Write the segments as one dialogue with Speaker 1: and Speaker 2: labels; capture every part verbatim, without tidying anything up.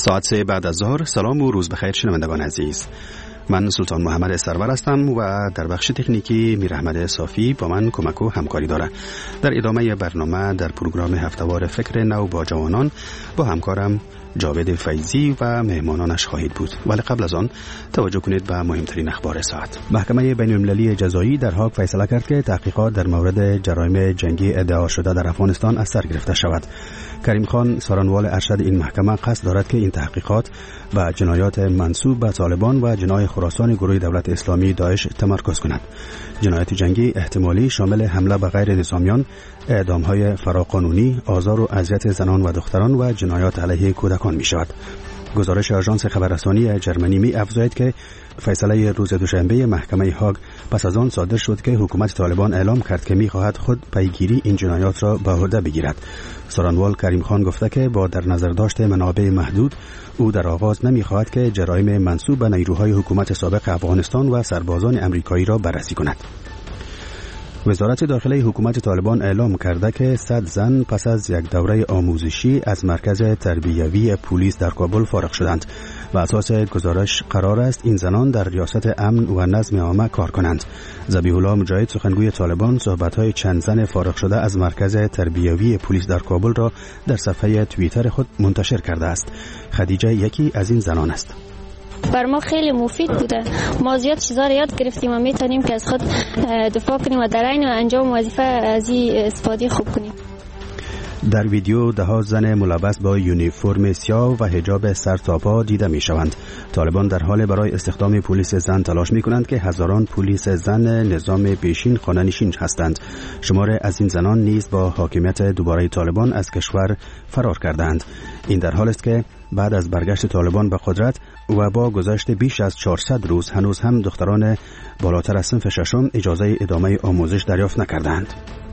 Speaker 1: ساعت سه بعد از ظهر. سلام و روز بخیر شنوندگان عزیز. من سلطان محمد سرور هستم و در بخش تکنیکی میر احمد صافی با من کمک و همکاری داره. در ادامه برنامه در پروگرام هفته‌وار فکر نو با جوانان با همکارم جاوید فیضی و مهمانانش خواهید بود. ولی قبل از آن توجه کنید به مهمترین اخبار ساعت. محکمه بین المللی جزایی در هاگ فیصله کرد که تحقیقات در مورد جرایم جنگی ادعا شده در افغانستان از سر گرفته شود. کریم خان سرانوال ارشد این محکمه قصد دارد که این تحقیقات و جنایات منسوب به طالبان و جنای خراسان گروه دولت اسلامی داعش تمرکز کند. جنایات جنگی احتمالی شامل حمله به غیر نظامیان، اعدام‌های فراقانونی، آزار و اذیت زنان و دختران و جنایات علیه کودکان می شود. گزارش آژانس خبررسانی جرمنی می افزاید که فیصله روز دوشنبه محکمه هاگ پس از آن صادر شد که حکومت طالبان اعلام کرد که می خواهد خود پیگیری این جنایات را به عهده بگیرد. سرانوال کریم خان گفته که با در نظر داشت منابع محدود او در آغاز نمی خواهد که جرایم منسوب به نیروهای حکومت سابق افغانستان و سربازان امریکایی را بررسی کند. وزارت داخلی حکومت طالبان اعلام کرده که صد زن پس از یک دوره آموزشی از مرکز تربیوی پلیس در کابل فارغ شدند و اساس گزارش قرار است این زنان در ریاست امن و نظم عامه کار کنند. ذبیح الله مجاهد سخنگوی طالبان صحبت‌های چند زن فارغ شده از مرکز تربیوی پلیس در کابل را در صفحه توییتر خود منتشر کرده است. خدیجه یکی از این زنان است.
Speaker 2: بر ما خیلی مفید بوده. ما زیاد چیزا رو یاد گرفتیم و میتونیم که از خود دفاع کنیم و در عین انجام وظیفه از این استفاده خوب کنیم.
Speaker 1: در ویدیو ده ها زن ملبس با یونیفرم سیاه و حجاب سر تا پا دیده می شوند. طالبان در حال برای استخدام پلیس زن تلاش می کنند که هزاران پلیس زن نظام پیشین خانه نشین هستند. شمار از این زنان نیز با حاکمیت دوباره طالبان از کشور فرار کردند. این در حال است که بعد از برگشت طالبان به قدرت و با گذشت بیش از چهارصد روز هنوز هم دختران بالاتر از صنف ششم اجازه ادامه آموزش دریافت نکردند.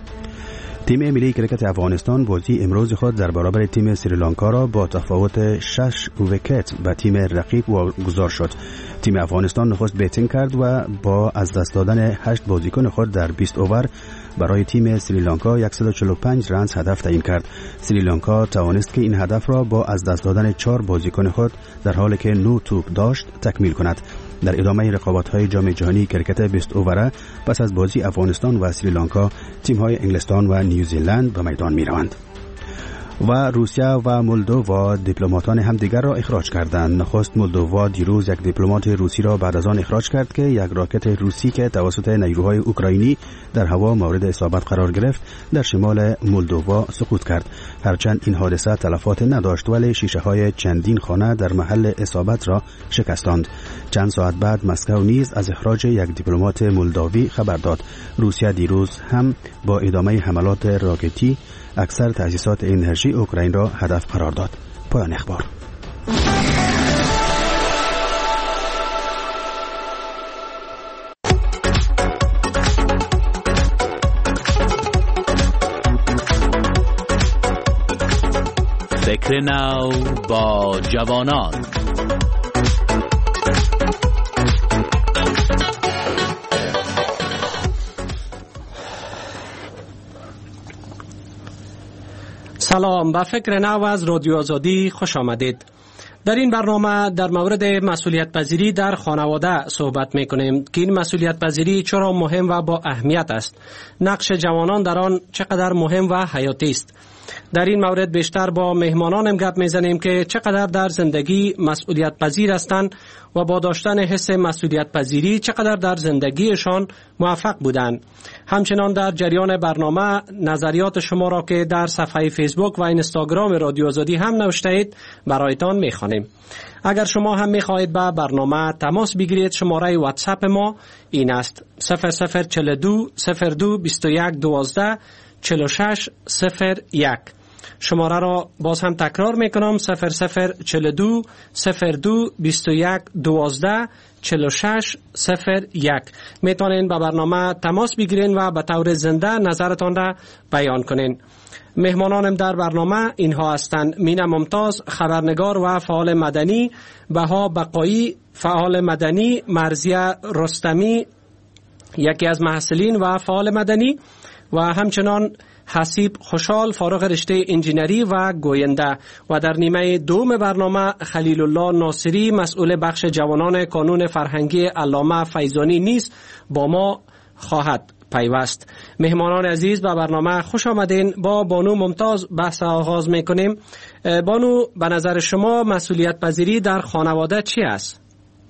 Speaker 1: تیم ملی کرکت افغانستان بازی امروز خود در برابر تیم سریلانکا را با تفاوت شش ویکت به تیم رقیب واگذار شد. تیم افغانستان نخست بیتینگ کرد و با از دست دادن هشت بازیکن خود در بیست اوور برای تیم سریلانکا صد و چهل و پنج رنز هدف تعیین کرد. سریلانکا توانست که این هدف را با از دست دادن چهار بازیکن خود در حالی که نه توپ داشت تکمیل کند. در ادامه رقابت‌های جام جهانی کرکت بیست اووره پس از بازی افغانستان و سریلانکا تیم‌های انگلستان و نیوزیلند به میدان می‌روند. و روسیه و مولدووا دیپلماتان همدیگر را اخراج کردند. نخست مولدووا دیروز یک دیپلمات روسی را بعد از آن اخراج کرد که یک راکت روسی که توسط نیروهای اوکراینی در هوا مورد اصابت قرار گرفت در شمال مولدووا سقوط کرد. هرچند این حادثه تلفات نداشت ولی شیشه‌های چندین خانه در محل اصابت را شکستاند. چند ساعت بعد مسکو نیز از اخراج یک دیپلمات مولداوی خبر داد. روسیه دیروز هم با ادامه حملات راکتی اکثر تأسیسات انرژی اوکراین را هدف قرار داد. پایان اخبار.
Speaker 3: فکر نو با جوانان.
Speaker 4: سلام، به فکر نو از رادیو آزادی خوش آمدید. در این برنامه در مورد مسئولیت پذیری در خانواده صحبت می کنیم که این مسئولیت پذیری چرا مهم و با اهمیت است. نقش جوانان در آن چقدر مهم و حیاتی است. در این مورد بیشتر با مهمانانم گپ میزنیم که چقدر در زندگی مسئولیت پذیر هستند و با داشتن حس مسئولیت پذیری چقدر در زندگیشان موفق بودند. همچنان در جریان برنامه نظریات شما را که در صفحه فیسبوک و اینستاگرام رادیو آزادی هم نوشتید برایتان میخوانیم. اگر شما هم میخواهید به برنامه تماس بگیرید شماره واتساپ ما این است صفر صفر چهل و دو صفر دو بیست و یک دوازده چهل و شش صفر یک. شماره را باز هم تکرار میکنم صفر صفر چهل و دو صفر دو بیست و یک دوازده چهل و شش صفر یک. میتونین به برنامه تماس بگیرین و به طور زنده نظرتان را بیان کنین. مهمانانم در برنامه اینها هستند: مینا ممتاز خبرنگار و فعال مدنی، بها بقایی فعال مدنی، مرزیه رستمی یکی از محصلین و فعال مدنی و همچنان حسیب خوشحال فارغ رشته انجینری و گوینده و در نیمه دوم برنامه خلیل الله ناصری مسئول بخش جوانان کانون فرهنگی علامه فیضانی نیز با ما خواهد پیوست. مهمانان عزیز به برنامه خوش آمدین. با بانو ممتاز بحث آغاز میکنیم. بانو، به نظر شما مسئولیت پذیری در خانواده چی است؟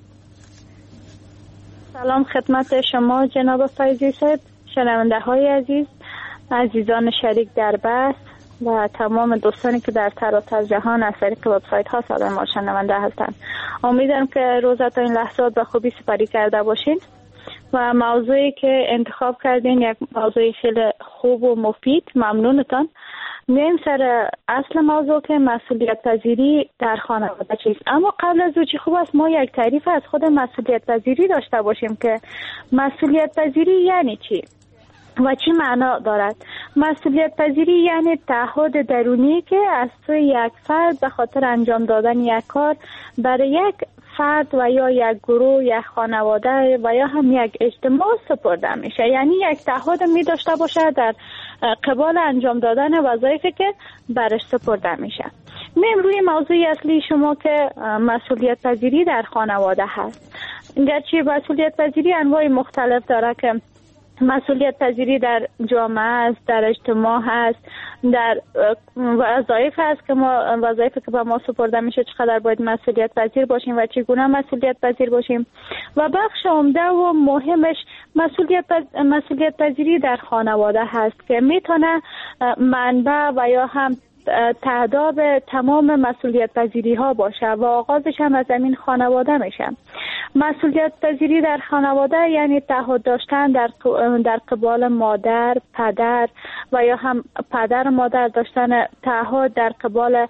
Speaker 5: سلام خدمت شما جناب فیضی صاحب، شنونده های عزیز، عزیزان شریک در بحث و تمام دوستانی که در سراسر جهان از طریق وبسایت ها صدای ما شنونده هستند. امیدوارم که روزا تا این لحظات به خوبی سپری کرده باشین و موضوعی که انتخاب کردین یک موضوع خیلی خوب و مفید. ممنونتان. میایم سر اصل موضوع که مسئولیت پذیری در خانواده چیست. اما قبل از او چی خوب است ما یک تعریف از خود مسئولیت پذیری داشته باشیم که مسئولیت پذیری یعنی چی و چی معنا دارد. مسئولیت پذیری یعنی تعهد درونی که از سوی یک فرد به خاطر انجام دادن یک کار برای یک فرد و یا یک گروه، یک خانواده و یا هم یک اجتماع سپرده میشه. یعنی یک تعهد می داشته باشه در قبال انجام دادن وظایفی که برش سپرده میشه. میم روی موضوع اصلی شما که مسئولیت پذیری در خانواده هست. گرچه مسئولیت پذیری انواع مختلف داره که مسئولیت پذیری در جامعه است، در اجتماع هست، در وظایف هست که ما وظایفی که به ما سپرده میشه چقدر باید مسئولیت پذیر باشیم و چگونه مسئولیت پذیر باشیم و بخش عمده و مهمش مسئولیت مسئولیت پذیری در خانواده هست که میتونه منبع و یا هم تعداد تمام مسئولیت پذیری ها باشه و آغازش هم از همین خانواده میشه. مسئولیت پذیری در خانواده یعنی تعهد داشتن در در قبال مادر، پدر و یا هم پدر و مادر داشتن تعهد در قبال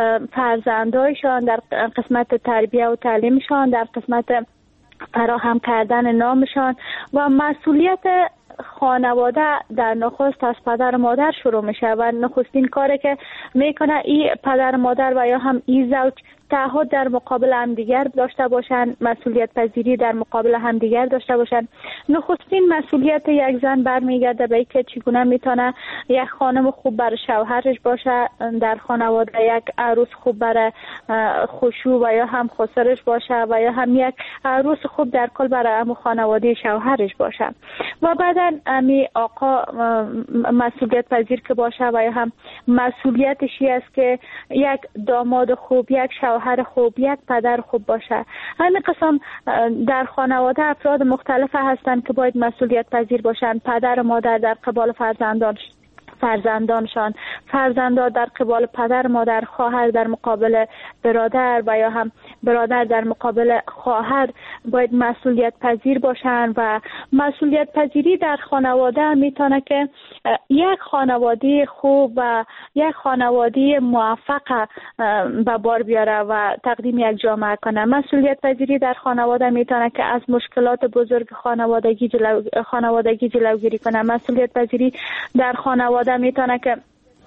Speaker 5: فرزندایشان در قسمت تربیه و تعلیمشان، در قسمت فراهم کردن نامشان و مسئولیت خانواده در نخست از پدر و مادر شروع میشه و نخستین کاری که میکنه ای پدر و مادر و یا هم ای زوج تعهد در مقابل همدیگر داشته باشن، مسئولیت پذیری در مقابل همدیگر داشته باشن. نخستین مسئولیت یک زن برمیگرده به اینکه چگونه میتونه یک خانم خوب برای شوهرش باشه در خانواده، یک عروس خوب برای خشوع و یا هم خسرش باشه و یا هم یک عروس خوب در کل برای هم خانواده شوهرش باشه. و بعدا امی آقا مسئولیت پذیر که باشه و یا هم مسئولیتشی است که یک داماد خوب، یک شوهر خوب، یک پدر خوب باشه. همین قسم در خانواده افراد مختلف هستند که باید مسئولیت پذیر باشند. پدر و مادر در قبال فرزندان فرزندانشان، فرزندان در قبال پدر مادر، خواهر در مقابل برادر و یا هم برادر در مقابل خواهر باید مسئولیت پذیر باشند. و مسئولیت پذیری در خانواده میتونه که یک خانواده خوب و یک خانواده موفق به بار بیاره و تقدیم یک جامعه کنه. مسئولیت پذیری در خانواده میتونه که از مشکلات بزرگ خانوادگی جلو خانوادگی جلوگیری کنه. مسئولیت پذیری در خانواده میتونه که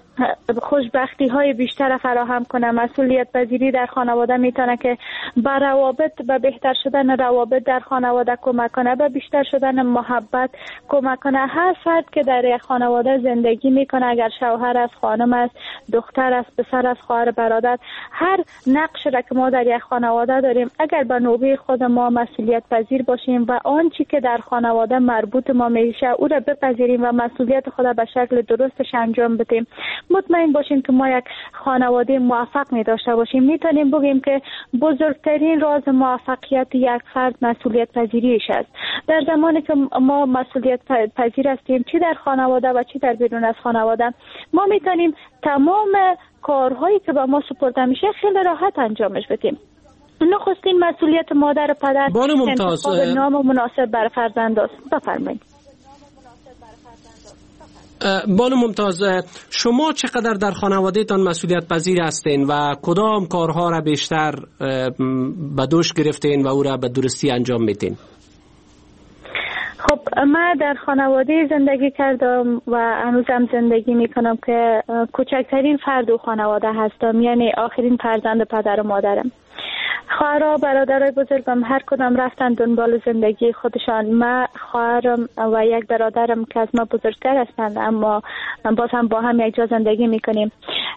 Speaker 5: خوشبختی های بیشتر فراهم کنه. مسئولیت پذیری در خانواده میتونه که به روابط به بهتر شدن روابط در خانواده کمک کنه، به بیشتر شدن محبت کمک کنه. هر فرد که در یک خانواده زندگی میکنه، اگر شوهر است، خانم است، دختر است، پسر است، خواهر، برادر، هر نقش را که ما در یک خانواده داریم اگر به نوبه خود ما مسئولیت پذیر باشیم و آنچه که در خانواده مربوط ما میشه او را بپذیریم و مسئولیت خود به شکل درستش انجام بدیم، مطمئن باشیم که ما یک خانواده موفق می داشته باشیم. میتونیم بگیم که بزرگترین راز موفقیت یک فرد مسئولیت پذیریش است. در زمانی که ما مسئولیت پذیر هستیم، چی در خانواده و چی در بیرون از خانواده، ما میتونیم تمام کارهایی که به ما سپرده میشه خیلی راحت انجامش بدیم. نخستین مسئولیت مادر و پدر انتخاب نام مناسب برای فرزند است. بفرمایید.
Speaker 4: بانو ممتاز، شما چقدر در خانوادهتان مسئولیت پذیر هستین و کدام کارها را بیشتر به دوش گرفتین و او را به درستی انجام میتین؟
Speaker 5: خب من در خانواده زندگی کردم و هنوزم زندگی میکنم که کوچکترین فرد و خانواده هستم، یعنی آخرین فرزند پدر و مادرم. خواهرها برادرای بزرگم هر کدام رفتن دنبال زندگی خودشان. من خواهرم و یک برادرم که از ما بزرگتر هستند اما باز هم با هم یک جا زندگی میکنیم.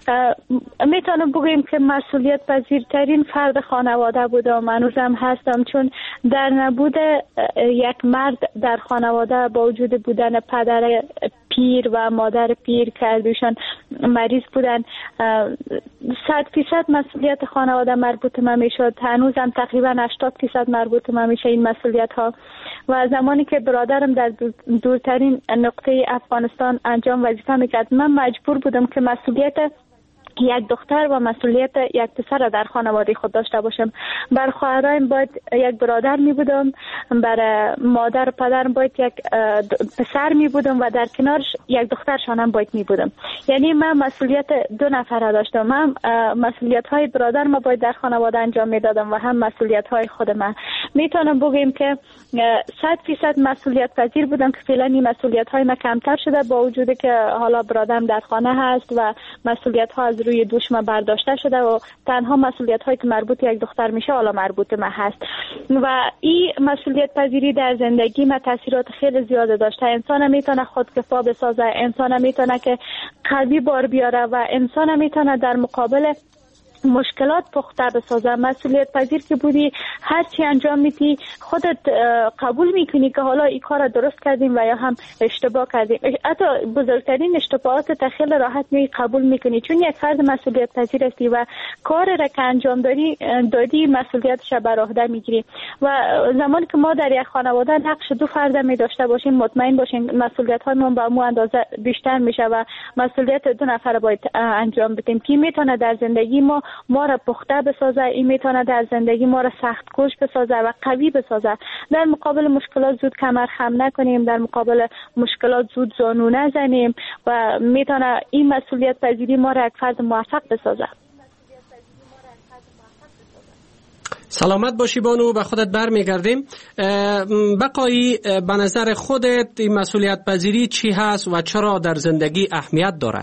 Speaker 5: میتونم بگویم که مسئولیت پذیرترین فرد خانواده بودم، هنوزم هستم، چون در نبود یک مرد در خانواده با وجود بودن پدر پیر و مادر پیر که دوشان مریض بودن، صد فیصد مسئولیت خانواده مربوط من میشد. هنوزم تقریبا هشتاد فیصد مربوط من میشه این مسئولیت ها. و زمانی که برادرم در دورترین نقطه افغانستان انجام وظیفه میکرد، من مجبور بودم که مسئولیت یک دختر و مسئولیت یک پسر در خانواده خود داشته باشم. بر خواهرایم باید یک برادر می بودم، بر مادر پدرم باید یک پسر می بودم و در کنارش یک دخترشان هم باید می بودم. یعنی من مسئولیت دو نفره داشتم. من مسئولیت های برادر ما باید در خانواده انجام می دادم و هم مسئولیت های خود من. میتونم بگیم که صد فیصد مسئولیت پذیر بودم که فعلا این مسئولیت های من کمتر شده، با وجودی که حالا برادرم در خانه هست و مسئولیت ها از روی دوش ما برداشته شده و تنها مسئولیت هایی که مربوط یک دختر میشه حالا مربوط من هست. و این مسئولیت پذیری در زندگی ما تاثیرات خیلی زیاده داشته. انسان میتونه خودکفا بسازه، انسان میتونه که قوی بار بیاره و انسان میتونه در مقابل مشکلات پخته بسازه. مسئولیت پذیر که بودی هر چی انجام میدی خودت قبول میکنی که حالا این کار درست کردیم و یا هم اشتباه کردیم. حتی بزرگترین اشتباهات تخیل راحت می قبول میکنی چون یک فرد مسئولیت پذیر هستی و کار را که انجام دادی دادی مسئولیتش بر عهده میگیری. و زمانی که ما در یک خانواده نقش دو فرد می داشته باشیم، مطمئن باشیم مسئولیت های ما به مو اندازه بیشتر میشه و مسئولیت دو نفر باید انجام بدیم که میتونه در زندگی ما ما را پخته بسازه، این میتونه در زندگی ما را سخت کوش بسازه و قوی بسازه. در مقابل مشکلات زود کمر خم نکنیم، در مقابل مشکلات زود زانو نزنیم و میتونه این مسئولیت پذیری ما را یک فرد موفق بسازه.
Speaker 4: سلامت باشی بانو، به خودت برمیگردیم. بقایی به نظر خودت این مسئولیت پذیری چی هست و چرا در زندگی اهمیت داره؟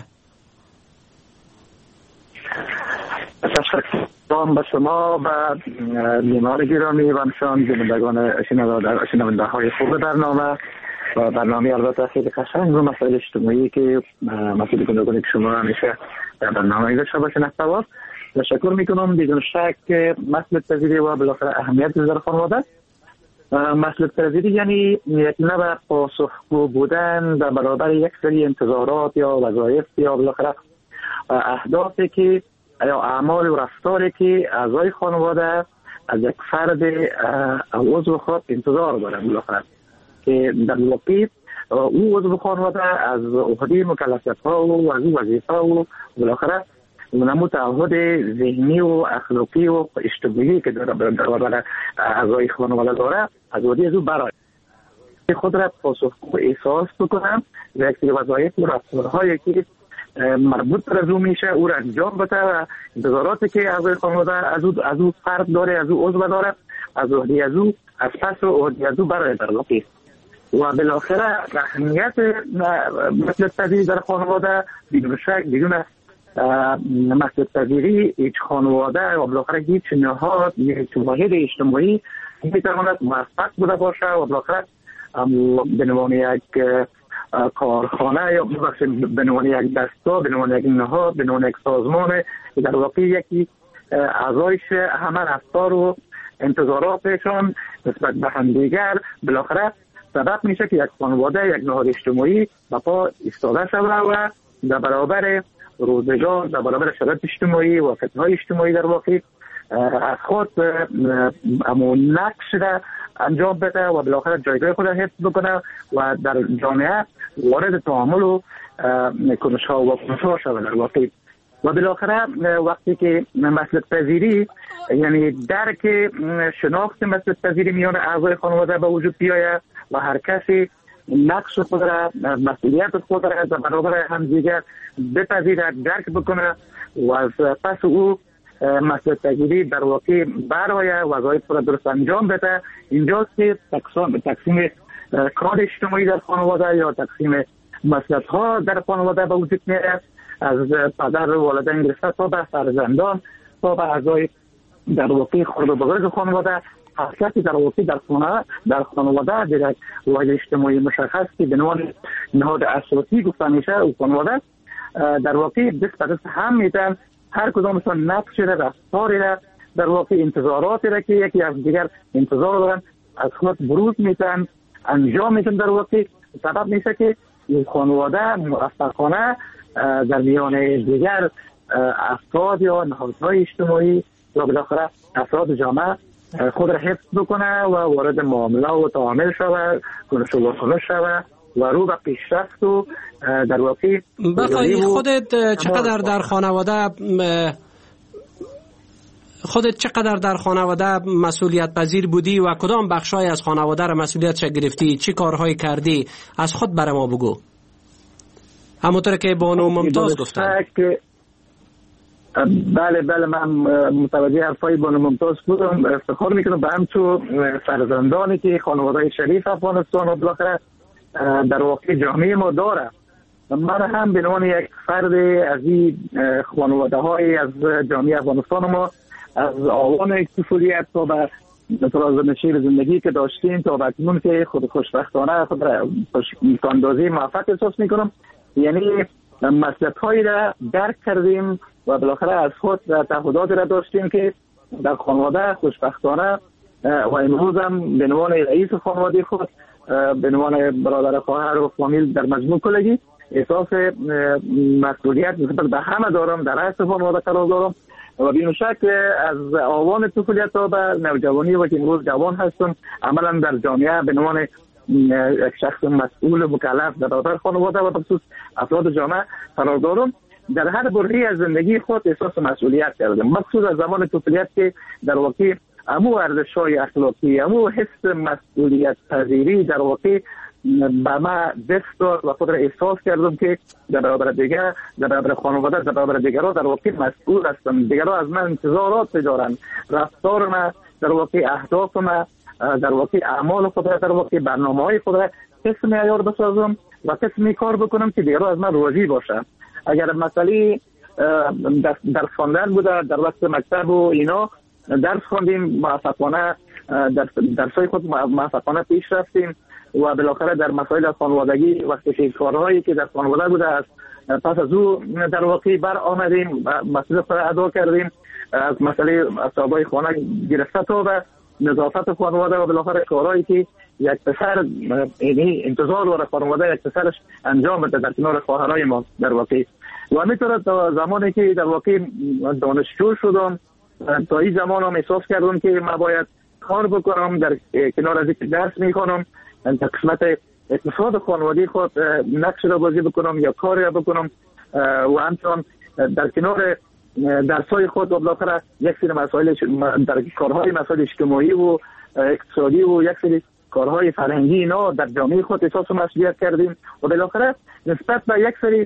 Speaker 6: سلام به شما و بیمار گرامی و همچنان شنونده های خوب برنامه و برنامه البته خیلی قشنگ و مسائل اجتماعی که مسئول گوناگونی که شما همیشه در برنامه داشته باشین احتواف. تشکر میکنم. بدون شک مسئولیت پذیری و بالاخره اهمیت در خانواده. مسئولیت پذیری یعنی یک نوع پاسخگو بودن در برابر یک سری انتظارات یا وظایف یا بالاخره اهدافی که یا اعمال و رفتاری که اعضای خانواده از یک فرد عضو خود انتظار دارند بالاخره که در واقع او عضو خانواده از عهده مکلفیت‌ها و از وظیفه و بالاخره نمو تعهد ذهنی و اخلاقی و اجتماعی که در برابر اعضای خانواده داره از عهده از او برآید. خود را پاسخگو احساس بکنم و یک سری وظایف و رفتارهایی که مربوط به او میشه او را انجام بده و انتظاراتی که اعضای خانواده از او از او فرد داره، از او عضو داره، از عهده از او از پس و عهده از او برای در واقع. و بالاخره اهمیت مسئولیت پذیری در خانواده بدون شک بدون مسئولیت پذیری هیچ خانواده و بالاخره هیچ نهاد هیچ واحد اجتماعی میتواند موفق بوده باشه و بالاخره به عنوان یک کارخانه یا به عنوان یک دسته، به عنوان یک نهاد، به عنوان یک سازمان در واقع یکی اعضایش همه رفتار و انتظاراتشان نسبت به همدیگر بالاخره سبب میشه که یک خانواده، یک نهاد اجتماعی به پا ایستاده شود و در برابر روزگار، در برابر شرایط اجتماعی و فتنه‌های اجتماعی در واقع از خود همون نقش را انجام بده و بالاخره جایگاه خود را حفظ بکنه و در جامعه وارد تعامل و کنش‌ها و کنش‌ها شود در واقع. و بالاخره وقتی که مسئولیت پذیری یعنی درک شناخت مسئولیت پذیری میان اعضای خانواده به وجود بیاید و هر کسی نقش خود را، مسئولیت خود را در برابر همدیگر بپذیرد، درک بکنه و از پس او مسئولیت پذیری در واقع برای وظایف را درست انجام بده. اینجاست که تقسیم تقسیم کار اجتماعی در خانواده یا تقسیم مسئولیت ها در خانواده به وجود میاد، از پدر و والدین گرفته تا به فرزندان تا به اعضای در واقع خرد و بزرگ خانواده، حرکتی در واقع در خانه در خانواده در واحد اجتماعی مشخص که به عنوان نهاد اساسی گفته میشه و خانواده در واقع دست به دست هم میتن، هر کدامشون نقش را، رفتاری را، در واقع انتظاراتی را که یکی از دیگر انتظار دارن از خود بروز میتن، انجام میتن، در واقع سبب میشه که این خانواده موفقانه در میان دیگر افراد یا نهادهای اجتماعی یا بالاخره افراد جامعه خود را حفظ بکنه و وارد معامله و تعامل شود، کنش و واکنش شود و رو به پیشرفت و در واقع
Speaker 4: بقای خودت چقدر در خانواده خودت چقدر در خانواده مسئولیت پذیر بودی و کدام بخشای از خانواده را مسئولیتش گرفتی؟ چی کارهایی کردی؟ از خود برای ما بگو. همونطور که بانو ممتاز گفتن.
Speaker 6: بله بله من متوجه حرفای بانو ممتاز بودم. افتخار میکنم به همچون فرزندانی که خانواده شریف افغانستان و بالاخره در واقع جامعه ما داره. من هم به عنوان یک فرد از این خانواده های از جامعه افغانستان ما از آوان طفولیت تا به مسیر زندگی که داشتیم تا به اکنون که خود خوشبختانه خود را خوشاندازی موفق احساس میکنم، یعنی مسئولیت هایی را درک کردیم و بالاخره از خود تعهدات را داشتیم که در خانواده خوشبختانه و امروز هم به عنوان رئیس خانواده خود به عنوان برادر خواهر و فامیل در مجموع کلگی احساس مسئولیت نسبت به همه دارم، در رأس خانواده قرار دارم و بدون شک از آوان طفولیت تا به نوجوانی و که امروز جوان هستم عملا در جامعه به عنوان یک شخص مسئول مکلف در داخل خانواده و بخصوص افراد جامعه قرار دارم. در هر برهه‌ای از زندگی خود احساس مسئولیت کردم، مخصوص از زمان طفولیت که در واقع امو ارزش‌های اخلاقی، امو حس مسئولیت پذیری در واقع به من دست داد و خود را احساس کردم که در برابر دیگر، در برابر خانواده، در برابر دیگرها در واقع مسئول هستم. دیگرها از من انتظارات دارن، رفتار من در واقع اهداف من در واقع اعمال خود را در واقع برنامه‌های خود را قسم معیار بسازم و قسمی کار بکنم که دیگرها از من راضی باشن. اگر مسئله در خواندن بوده در وقت مکتب و اینا درس خواندیم موفقانه در درسای خود موفقانه پیش رفتیم و بالاخره در مسائل خانوادگی وقتی که کارهایی که در خانواده بوده است پس از او در واقع بر آمدیم مسئله خود ادا کردیم، از مسئله اصحابای خانه گرفته تا به نظافت خانواده و بالاخره کارهایی که یک پسر یعنی انتظار داره خانواده یک پسرش انجام بده در کنار خواهرای ما در واقع. و همینطور تا زمانی که در واقع دانشجو شدم تا این زمان هم احساس کردم که من باید کار بکنم در کنار از اینکه درس میخوانم در قسمت اقتصاد خانوادگی خود نقش را بازی بکنم یا کاری را بکنم و همچنان در کنار درسای خود و بالاخره یک سری مسائل در کارهای مسائل اجتماعی و اقتصادی و یک سری کارهای فرهنگی اینا در جامعه خود احساس مسئولیت کردیم و بالاخره نسبت به یک سری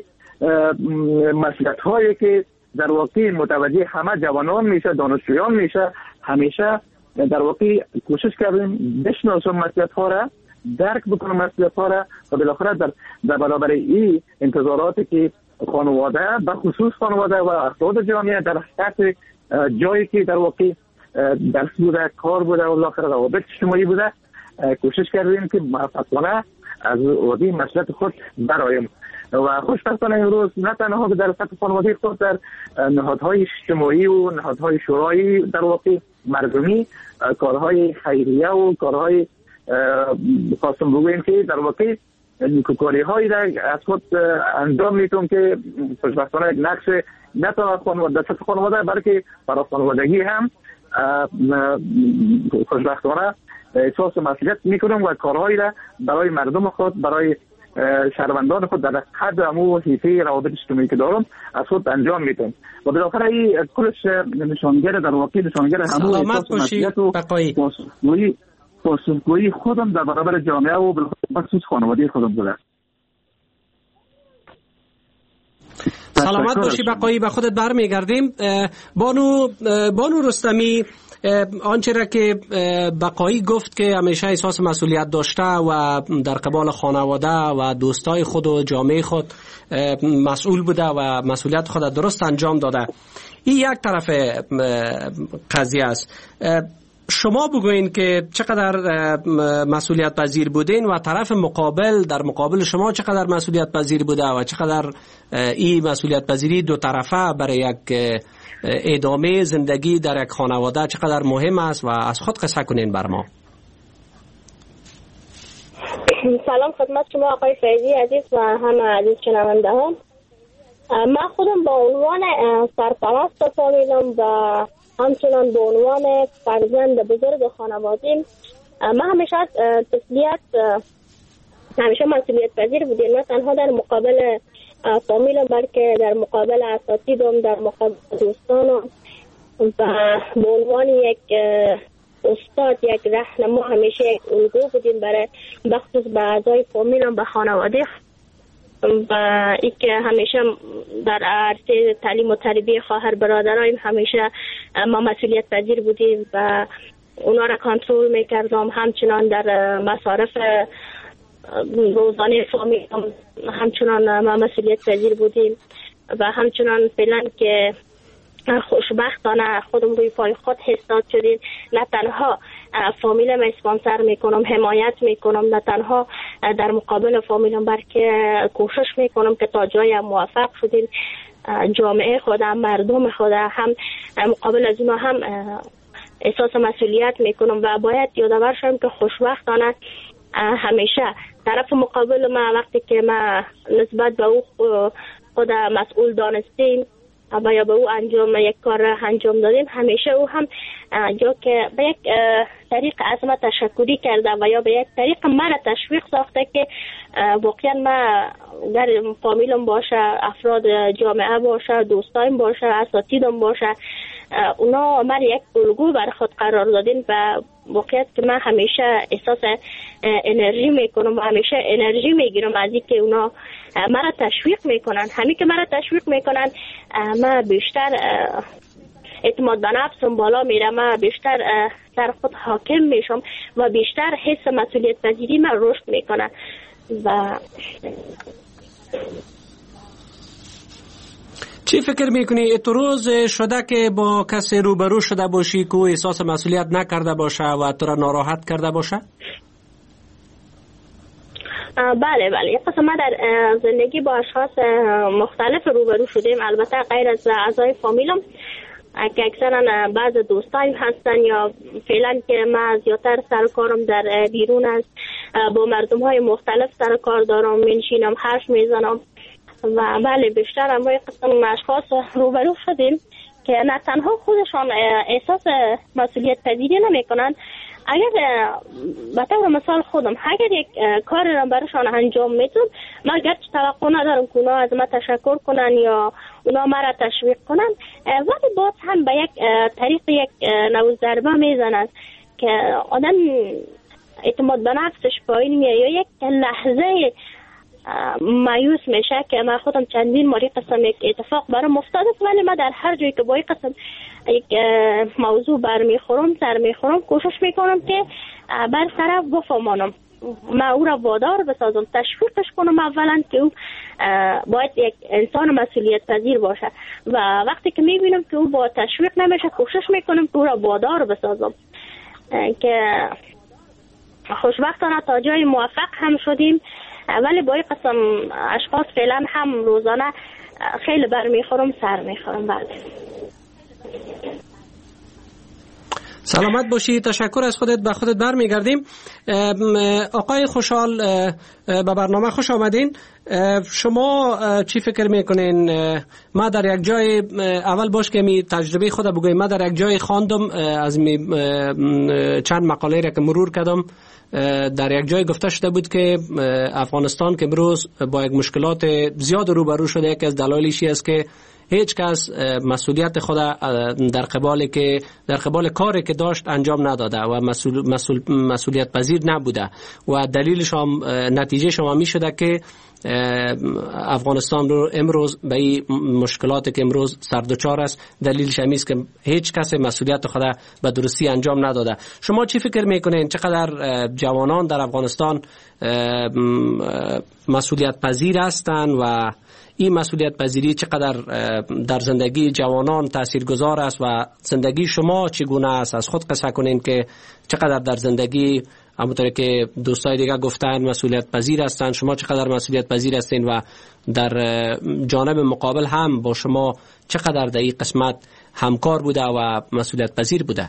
Speaker 6: مسئولیت هایی که در واقع متوجه همه جوانان میشه، دانشجویان میشه، همیشه در واقع کوشش کردیم بشناسم مسئولیت ها را، درک بکنم مسئولیت ها را و بالاخره در در برابر این انتظاراتی که خانواده به خصوص خانواده و افراد جامعه در حقیقت جایی که در واقع درس بوده، کار بوده و بالاخره روابط اجتماعی بوده کوشش کردیم که موفقانه از وادی مسئولیت خود برایم و خوشبختانه امروز نه تنها در سطح خانوادگی خود در نهادهای اجتماعی و نهادهای شورایی در واقع مردمی کارهای خیریه و کارهای خواستم بگویم که در واقع نیکوکاری هایی را از خود انجام میتونم که خوشبختانه یک نقش نه تنها خانواده در سطح خانواده بلکه برای خانوادگی هم خوشبختانه احساس مسئولیت میکنم و کارهایی را برای مردم خود برای شهروندان خود در حد امو حیطه روابط اجتماعی که دارم از خود انجام میتونم و بالاخره این کلش نشانگر در واقع نشانگر همو احساس مسئولیت و پاسخگویی پاسخگویی خودم در برابر جامعه و بخصوص خانواده خودم بوده.
Speaker 4: سلامت باشی بقایی، به خودت برمیگردیم. بانو بانو رستمی، آنچه را که بقایی گفت که همیشه احساس مسئولیت داشته و در قبال خانواده و دوستای خود و جامعه خود مسئول بوده و مسئولیت خود درست انجام داده، این یک طرف قضیه است. شما بگوین که چقدر مسئولیت پذیر بودین و طرف مقابل در مقابل شما چقدر مسئولیت پذیر بوده و چقدر این مسئولیت پذیری دو طرفه برای یک ادامه زندگی در یک خانواده چقدر مهم است و از خود قصه کنین بر ما.
Speaker 7: سلام خدمت شما آقای فیضی عزیز و همه عزیز شنونده ها. من خودم با عنوان سرپرست فامیلم و همچنان به عنوان فرزند بزرگ خانوادیم، من همیشه تسلیت همیشه مسئولیت پذیر بودیم، نه تنها در مقابل فامیلم بلکه در مقابل اساتیدم، در مقابل دوستانم و به عنوان یک استاد، یک راهنما همیشه یک الگو بودیم برای بخصوص به اعضای فامیلم و خانواده و ای که همیشه در عرصه تعلیم و تربیت خواهر برادرایم همیشه ما مسئولیت پذیر بودیم و اونا را کنترل میکردم. همچنان در مصارف روزانه فامیل همچنان ما مسئولیت پذیر بودیم و همچنان فعلا که خوشبختانه خودم روی پای خود حساب شدیم، نه تنها فامیلم اسپانسر میکنم، حمایت میکنم، نه تنها در مقابل فامیلم بلکه کوشش میکنم که تا جای موفق شدیم جامعه خودم، مردم خودم هم مقابل از اینا هم احساس مسئولیت میکنم و باید یادآور شم که خوشبختانه همیشه طرف مقابل ما وقتی که ما نسبت به او خود مسئول دانستیم و یا به او انجام یک کار انجام دادیم، همیشه او هم یا که به یک طریق از ما تشکری کرده و یا به یک طریق مرا تشویق ساخته که واقعا ما در فامیلم باشه، افراد جامعه باشه، دوستایم باشه، اساتیدم باشه، اونا من یک الگو بر خود قرار دادین و واقعیت که من همیشه احساس انرژی میکنم و همیشه انرژی میگیرم از اینکه اونا مرا تشویق میکنن. همین که مرا تشویق میکنن من بیشتر اعتماد به نفسم بالا میره، من بیشتر در خود حاکم میشم و بیشتر حس مسئولیت پذیری من رشد میکنه. و
Speaker 4: چی فکر میکنی تو روز شده که با کسی روبرو شده باشی که احساس مسئولیت نکرده باشه و تو را ناراحت کرده باشه؟
Speaker 7: بله بله یک قسم ما در زندگی با اشخاص مختلف روبرو شدیم، البته غیر از اعضای فامیلم که اکثرا بعض دوستایم هستن یا فعلا که من زیادتر سر کارم در بیرون است، با مردم های مختلف سر کار دارم، منشینم، حرف میزنم و بله بیشتر هم با یک قسم اشخاص روبرو شدیم که نه تنها خودشان احساس مسئولیت پذیری نمی کنن. اگر به طور مثال خودم اگر یک کار را برایشان انجام میدم، من گرچه توقع ندارم که اونا از من تشکر کنن یا اونا مرا تشویق کنن، ولی باز هم به یک طریق یک نوع ضربه میزنن که آدم اعتماد به نفسش پایین میاد یا یک لحظه مایوس میشه که من خودم چندین ماری قسم یک اتفاق برام افتاده، ولی من در هر جایی که با یک قسم یک موضوع برمیخورم سر میخورم کوشش میکنم که بر سر بفهمانم، من او را وادار بسازم، تشویقش کنم اولا که او باید یک انسان مسئولیت پذیر باشه و وقتی که میبینم که او با تشویق نمیشه کوشش میکنم که او را وادار بسازم که خوشبختانه تا جای موفق هم شدیم. ولی با یک قسم اشخاص فعلا هم روزانه خیلی برمیخورم سر میخورم. بله
Speaker 4: سلامت باشی، تشکر از خودت. به خودت برمیگردیم. آقای خوشحال به برنامه خوش آمدین. شما چی فکر میکنین؟ ما در یک جای اول باش که می تجربه خود بگویم، ما در یک جای خواندم از می چند مقاله را که مرور کردم، در یک جای گفته شده بود که افغانستان که امروز با یک مشکلات زیاد روبرو شده، یکی از دلایلش است که هیچ کس مسئولیت خود در قبال که در قبال کاری که داشت انجام نداده و مسئول مسئول مسئولیت پذیر نبوده و دلیلش هم نتیجه شما می شده که افغانستان رو امروز به این مشکلاتی که امروز سردوچار است دلیلش همین است که هیچ کس مسئولیت خود به درستی انجام نداده. شما چی فکر میکنین چقدر جوانان در افغانستان مسئولیت پذیر هستند و این مسئولیت پذیری چقدر در زندگی جوانان تاثیرگذار است و زندگی شما چگونه است؟ از خود قصه کنین که چقدر در زندگی همونطور که دوستای دیگه گفتن مسئولیت پذیر هستند، شما چقدر مسئولیت پذیر هستین و در جانب مقابل هم با شما چقدر در این قسمت همکار بوده و مسئولیت پذیر بوده؟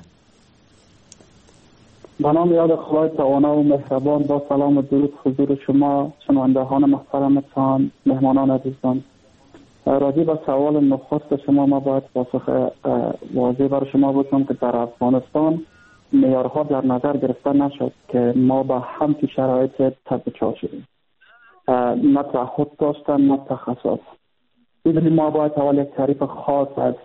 Speaker 8: به نام یاد خدای توانا و مهربان با سلام و درود حضور شما شنوندگان محترمتان، مهمانان عزیزان. راجع به سوال نخست شما ما باید پاسخ واضح برای شما بدم که در افغانستان معیارها در نظر گرفته نشد که ما با همین شرایط تبدیل شدیم. نه تعهد داشتن نه تخصص. ببینید ما باید اول یک تعریف خاص از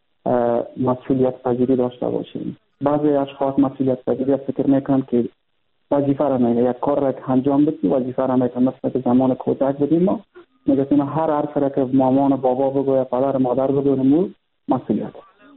Speaker 8: مسئولیت پذیری داشته باشیم. بعضی اشخاص مسئولیت پذیری فکر میکنن که وظیفه را میگه یک کار را که انجام بدی وظیفه را میگه مثل که زمان کودک بدیم ما میگه هر حرف را که مامان و بابا بگوه پدر مادر بگوه نمو مسئولیت.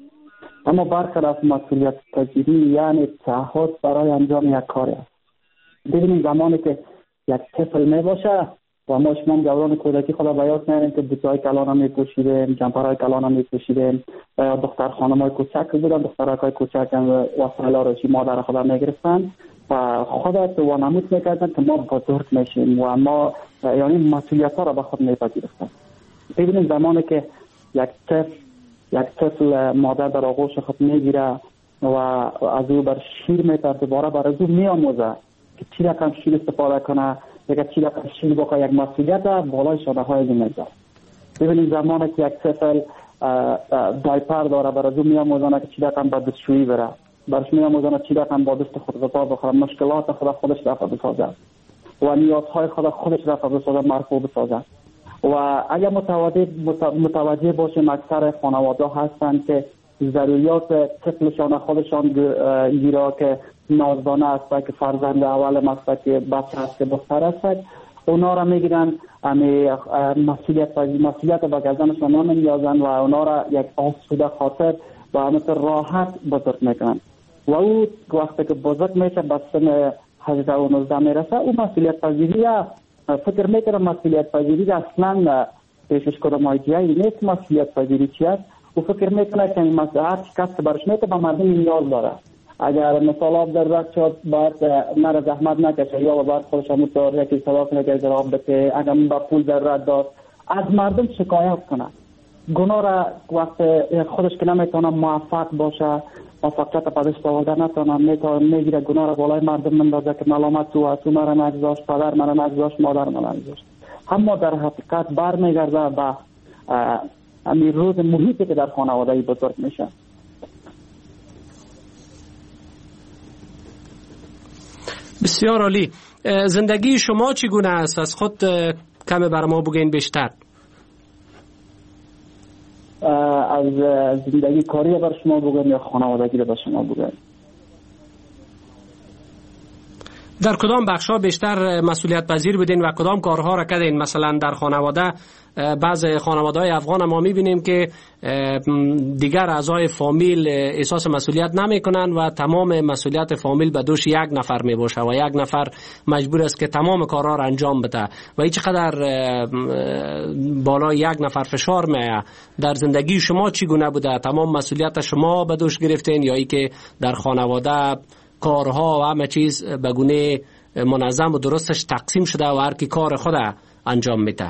Speaker 8: اما برخلاف مسئولیت پذیری یعنی تعهد برای انجام یک کاری است. ببینید زمانی که یک طفل میباشه و ما شما دوران کودکی خدا بیاد میاریم که بوتای کلان هم میپوشیدیم، جمپرهای کلان هم میپوشیدیم، دختر خانم های کوچک بودن، دخترک های کوچک هم وسایل آرایشی مادر خدا میگرفتن و خودت و نمود میکردن که ما بزرگ میشیم و ما یعنی مسئولیت ها را به خود میپذیرفتن. ببینید زمانی که یک طفل یک طفل مادر در آغوش خود میگیره و از او بر شیر میترده دوباره بر از او میاموزه که چی رقم شیر استفاده کنه، یک چی رقم شیر بخواه، یک مسئولیت بالای شده های از میگذار. ببینید زمانی که یک طفل دایپر داره بر از او میاموزانه که چی رقم به دستشویی بره، برش میاموزانه چی رقم با دست خود غذا بخوره، مشکلات خود خودش رفع بسازه و نیازهای خود خودش رفع بسازه، مرفوع بسازه. و اگر متوجه متوجه باشیم اکثر خانواده هستند که ضروریات طفلشان خودشان گیرا که نازدانه است که فرزند اول است که بچه است که دختر است اونا را میگیرن امی مسئولیت مسئولیت به گردنشان نمیندازن و اونا را یک آسوده خاطر و همینطور راحت بزرگ میکنن و او وقتی که بزرگ میشه به سن هجده و نوزده میرسه او مسئولیت پذیری فکر میکنم مسئولیت پذیری اصلا پیشش کنم آیدیایی نیست. مسئولیت پذیری چی است؟ او فکر میکنه که این مسئولیت کس که برش میکنه به مردم نیاز داره. اگر مثال آب در رد شد باید نره زحمت نکشه یا باید خودش همونطور یکی صدا کنه که در آب بده، اگر با پول در رد داد از مردم شکایت کنه. گناه را وقت خودش که نمیتونه موفق باشه موفقیت پدشت آورده نتونه میتونه میگیره گناه را بالای مردم مندازه که ملامت تو از تو مرا نگذاشت، پدر مرا نگذاشت، مادر مرا نگذاشت. اما در حقیقت بر میگرده به همین روز محیطی که در خانواده بزرگ میشه.
Speaker 4: بسیار عالی. زندگی شما چگونه است؟ از خود کمی بر ما بگین بیشتر.
Speaker 8: از زندگی کاری بر شما بگم یا خانوادگی بر شما بگم؟
Speaker 4: در کدام بخش‌ها بیشتر مسئولیت پذیر بودین و کدام کارها را کردین؟ مثلا در خانواده بعض خانواده‌های افغان ما می‌بینیم که دیگر اعضای فامیل احساس مسئولیت نمی‌کنند و تمام مسئولیت فامیل به دوش یک نفر می‌باشه و یک نفر مجبور است که تمام کارها را انجام بده و این چقدر بالای یک نفر فشار می‌آید. در زندگی شما چگونه بوده؟ تمام مسئولیت شما به دوش گرفتین یا ای که در خانواده کارها و همه چیز به گونه منظم و درستش تقسیم شده و هر کی کار خود انجام میده؟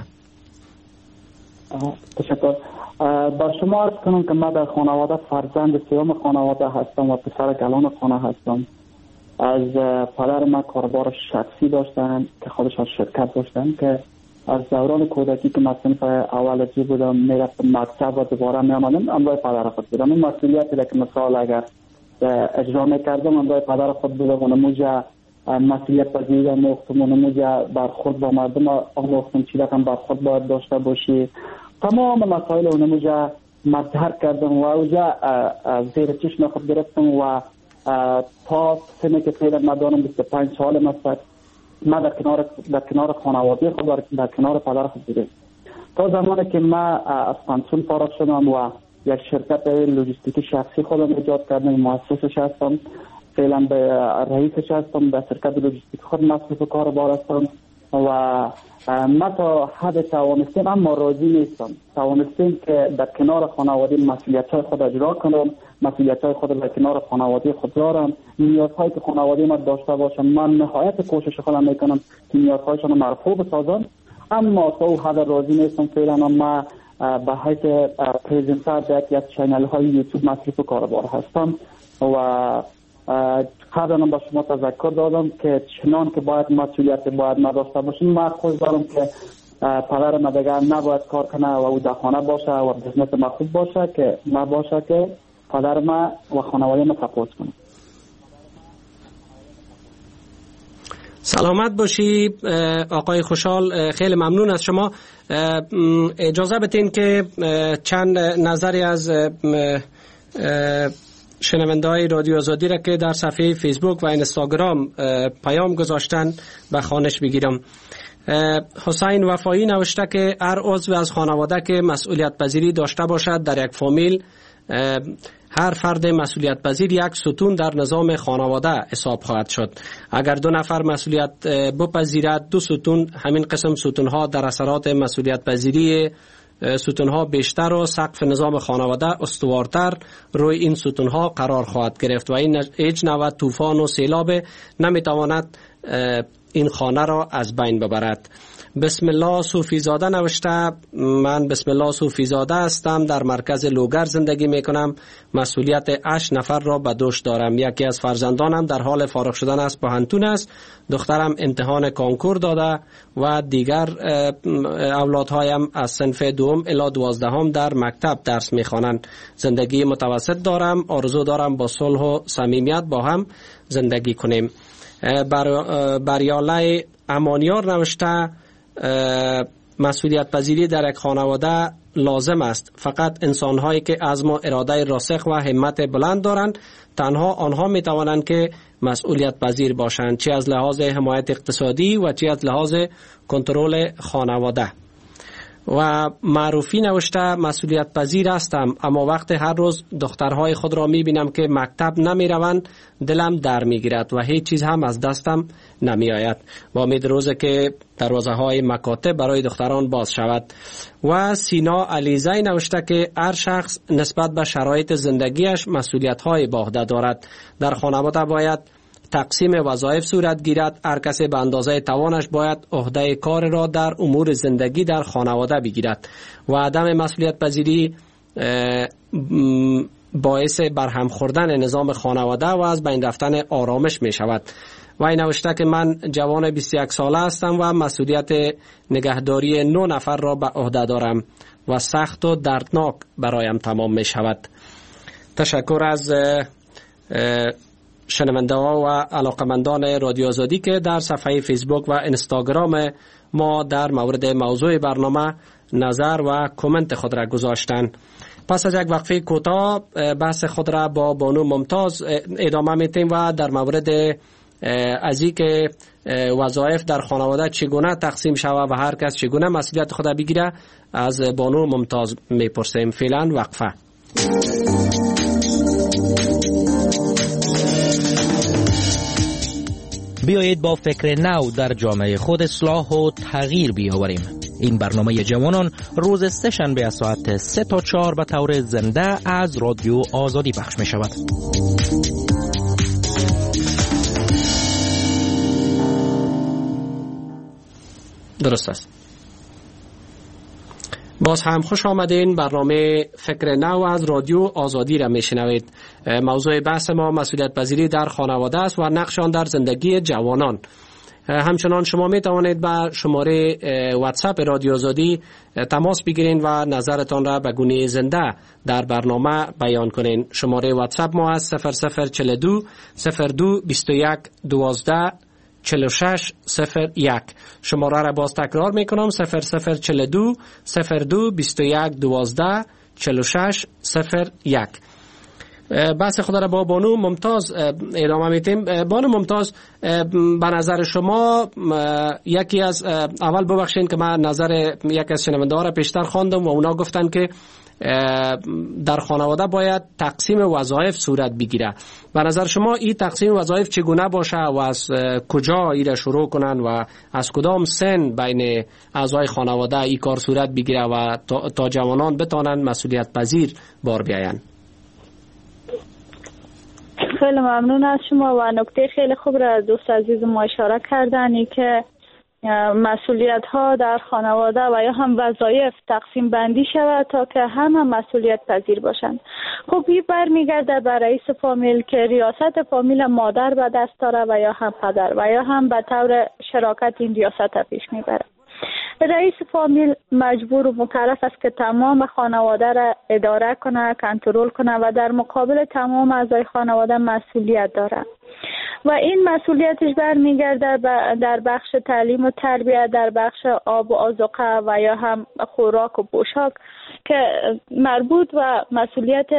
Speaker 8: تشکر. بر شما عرض کنم که من در خانواده فرزند سیوم خانواده هستم و پسر کلان خانه هستم. از پدر من کاربار شخصی داشتن که خودشان شرکت داشتن که از دوران کودکی که من صنف اول جی بودم میرفتم مکتب و دوباره میامدم امروی پدر خود بودم. این مسئولیتی که مثال اگر اجرا میکردم امروی پدر خود بودم و نموجه مسئولیت پذیری آموختم و نموجه برخورد با مردم آموختم چی رقم برخورد باید داشته باشی. تمام مسائل و نموجه مدهر کردم و اوجه زیر چشم خود گرفتم و تا سنه که پیدا مدانم بیست و پنج سال مستد ما در کنار در کنار خانواده خود در, در کنار پدر خود بودیم. تا زمانی که ما از پانسون فارغ شدم و یک شرکت لوجستیکی شخصی خودم ایجاد کردم، مؤسسش هستم، فعلا به رئیسش هستم، به شرکت لوجستیک خود مصرف کار بار هستم و ما تا حد توانستیم، اما راضی نیستم، توانستیم که در کنار خانواده مسئولیت‌های خود اجرا کنم، مسئولیت‌های خود در کنار خانواده خود دارم، نیازهایی که خانواده ما داشته باشم من نهایت کوشش خودم میکنم که نیازهایشان مرفوع بسازم، اما تا او حد راضی نیستم. فعلا ما به حیث پریزنتر در یک چینل های یوتیوب مصرف کاربار هستم و قبلا به شما تذکر دادم که چنان که باید مسئولیت باید نداشته باشیم. من خود دارم که پدر ما دیگر نباید کار کنه و او در خانه باشه و بزنس ما خوب باشه که ما باشه که پدر ما و خانواده ما سپورت کنه.
Speaker 4: سلامت باشی آقای خوشحال، خیلی ممنون از شما. اجازه بدین که چند نظری از شنونده های رادیو آزادی را که در صفحه فیسبوک و اینستاگرام پیام گذاشتن به خوانش بگیرم. حسین وفایی نوشته که هر عضو از خانواده که مسئولیت پذیری داشته باشد در یک فامیل، هر فرد مسئولیت پذیر یک ستون در نظام خانواده حساب خواهد شد. اگر دو نفر مسئولیت بپذیرد، دو ستون همین قسم ستون ها در اثرات مسئولیت پذیری ستون ها بیشتر و سقف نظام خانواده استوارتر روی این ستون ها قرار خواهد گرفت و این هیچ نوع طوفان و سیلاب نمیتواند این خانه را از بین ببرد. بسم الله صوفی زاده نوشته من بسم الله صوفی زاده هستم، در مرکز لوگر زندگی می کنم، مسئولیت هشت نفر را به دوش دارم. یکی از فرزندانم در حال فارغ شدن از پانتون است، دخترم امتحان کانکور داده و دیگر اولادهایم از صنف دوم الی دوازدهم در مکتب درس می خوانند. زندگی متوسط دارم، آرزو دارم با صلح و صمیمیت با هم زندگی کنیم. بر بریاله امانیار نوشته مسئولیت پذیری در یک خانواده لازم است، فقط انسان‌هایی که عزم و اراده راسخ و همت بلند دارند تنها آنها می توانند که مسئولیت پذیر باشند، چه از لحاظ حمایت اقتصادی و چه از لحاظ کنترل خانواده. و معروفی نوشته مسئولیت پذیر هستم، اما وقت هر روز دخترهای خود را می بینم که مکتب نمی روند دلم در می گیرد و هیچ چیز هم از دستم نمی آید و امید روزه که دروازه های مکاتب برای دختران باز شود. و سینا علیزی نوشته که هر شخص نسبت به شرایط زندگیش مسئولیت های به عهده دارد. در خانواده باید تقسیم وظایف صورت گیرد، هر کسی به اندازه توانش باید عهده کار را در امور زندگی در خانواده بگیرد و عدم مسئولیت پذیری باعث برهم خوردن نظام خانواده و از بین رفتن آرامش می شود. و این نوشته که من جوان بیست و یک ساله هستم و مسئولیت نگهداری نه نفر را به عهده دارم و سخت و دردناک برایم تمام می شود. تشکر از شنونده ها و علاقمندان رادیو آزادی که در صفحه فیسبوک و اینستاگرام ما در مورد موضوع برنامه نظر و کامنت خود را گذاشتن. پس از یک وقفه کوتاه بحث خود را با بانو ممتاز ادامه میتیم و در مورد از این که وظایف در خانواده چگونه تقسیم شود و هر کس چگونه مسئولیت خود بگیره از بانو ممتاز میپرسیم. فعلا وقفه.
Speaker 9: بیایید با فکر نو در جامعه خود اصلاح و تغییر بیاوریم. این برنامه جوانان روز سه شنبه از ساعت سه تا چهار به طور زنده از رادیو آزادی پخش می شود.
Speaker 4: درست است. باز هم خوش آمدین. برنامه فکر نو از رادیو آزادی را میشنوید. موضوع بحث ما مسئولیت پذیری در خانواده است و نقش آن در زندگی جوانان. همچنان شما می توانید به شماره واتساپ رادیو آزادی تماس بگیرید و نظرتان را به گونه زنده در برنامه بیان کنید. شماره واتساپ ما است صفر صفر چهل و دو صفر دو بیست و یک دوازده چهل و شش صفر یک. شماره را باز تکرار می کنم صفر صفر چهل و دو صفر دو بیست و یک دوازده چهل و شش صفر یک. بحث خود را با بانو ممتاز ادامه میتیم. بانو ممتاز، به نظر شما یکی از اول ببخشین که من نظر یک از شنونده ها را پیشتر خواندم و اونا گفتن که در خانواده باید تقسیم وظایف صورت بگیره. به نظر شما این تقسیم وظایف چگونه باشه و از کجا این را شروع کنن و از کدام سن بین اعضای خانواده این کار صورت بگیره و تا, تا جوانان بتانن مسئولیت پذیر بار بیاین؟
Speaker 5: خیلی ممنون از شما و نکته خیلی خوب را دوست عزیز ما اشاره کردن که مسئولیت ها در خانواده و یا هم وظایف تقسیم بندی شود تا که همه مسئولیت پذیر باشند. خب این برمیگرده به رئیس فامیل که ریاست فامیل مادر به دست داره و یا هم پدر و یا هم به طور شراکت این ریاست پیش میبره. رئیس فامیل مجبور و مکلف است که تمام خانواده را اداره کنه، کنترل کنه و در مقابل تمام اعضای خانواده مسئولیت داره و این مسئولیتش برمیگرده در بخش تعلیم و تربیت، در بخش آب و آذوقه و یا هم خوراک و پوشاک که مربوط و مسئولیت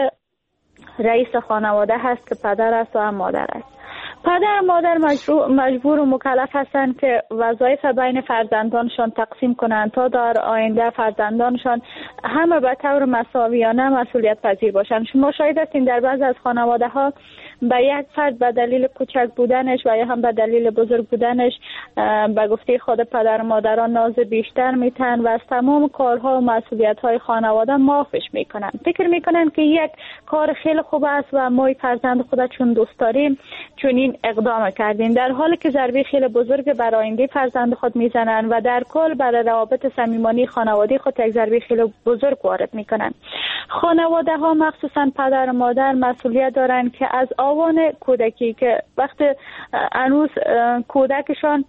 Speaker 5: رئیس خانواده هست که پدر است و هم مادر است. پدر و مادر مجبور و مکلف هستند که وظایف بین فرزندانشان تقسیم کنند تا در آینده فرزندانشان همه به طور مساویانه مسئولیت پذیر باشند. شما شاهد هستین در بعض از خانواده ها به یک فرد به دلیل کوچک بودنش و یا هم به دلیل بزرگ بودنش به گفته خود پدر و مادران ناز بیشتر میتن و از تمام کارها و مسئولیت های خانواده معافش میکنن. فکر میکنن که یک کار خیلی خوب است و ما فرزند خود چون دوست داریم چون این اقدام کردیم، در حالی که ضربه خیلی بزرگ بر آینده فرزند خود میزنن و در کل برای روابط صمیمانه خانوادگی خود یک ضربه خیلی بزرگ وارد میکنن. خانواده ها مخصوصا پدر و مادر مسئولیت دارن که از آوان کودکی که وقت هنوز کودکشان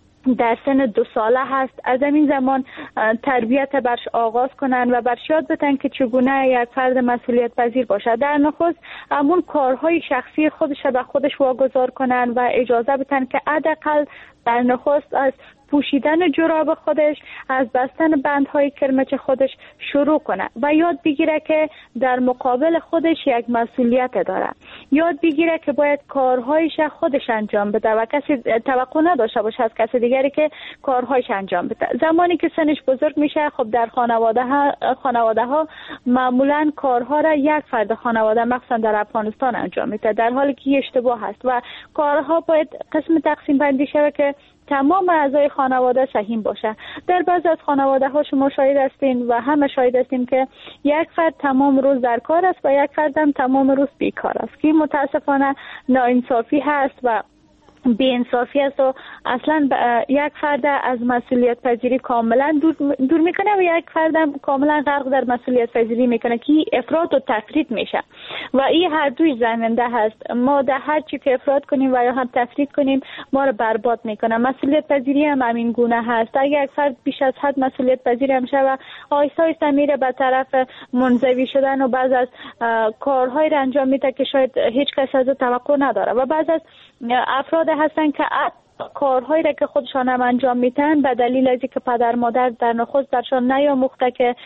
Speaker 5: در سن دو ساله هست از همین زمان تربیت برش آغاز کنن و برش یاد بدن که چگونه یک فرد مسئولیت پذیر باشد. در نخست همون کارهای شخصی خودش به خودش واگذار کنن و اجازه بدن که حداقل در نخست از پوشیدن جراب خودش، از بستن بندهای کرمچ خودش شروع کنه و یاد بگیره که در مقابل خودش یک مسئولیت داره. یاد بگیره که باید کارهایش خودش انجام بده و کسی توقع نداشته باشه از کسی دیگری که کارهایش انجام بده. زمانی که سنش بزرگ میشه خب در خانواده ها خانواده ها معمولا کارها را یک فرد خانواده مخصوصا در افغانستان انجام میده، در حالی که اشتباه هست و کارها باید قسم تقسیم بندی شود که تمام اعضای خانواده سهیم باشه. در بعض از خانواده ها شما شاهد هستین و همه شاهد هستیم که یک فرد تمام روز در کار است و یک فرد هم تمام روز بیکار است که متاسفانه ناانصافی هست و بی انصافی است و اصلا یک فرد از مسئولیت پذیری کاملا دور, دور میکنه و یک فرد هم کاملا غرق در مسئولیت پذیری میکنه که افراط و تفرید میشه و این هر دوی زننده هست. ما در هر چی که افراط کنیم و یا هم تفرید کنیم ما رو برباد میکنه. مسئولیت پذیری هم همین گونه هست. اگر یک فرد بیش از حد مسئولیت پذیر هم شه و آهسته آهسته میره به طرف منزوی شدن و بعض از کارهای را انجام میده که شاید هیچ کس از توقع نداره و بعض از افراد هستن که کارهایی را که خودشان هم انجام میتن به دلیل از اینکه پدر مادر در نخست برشان نیاموخته که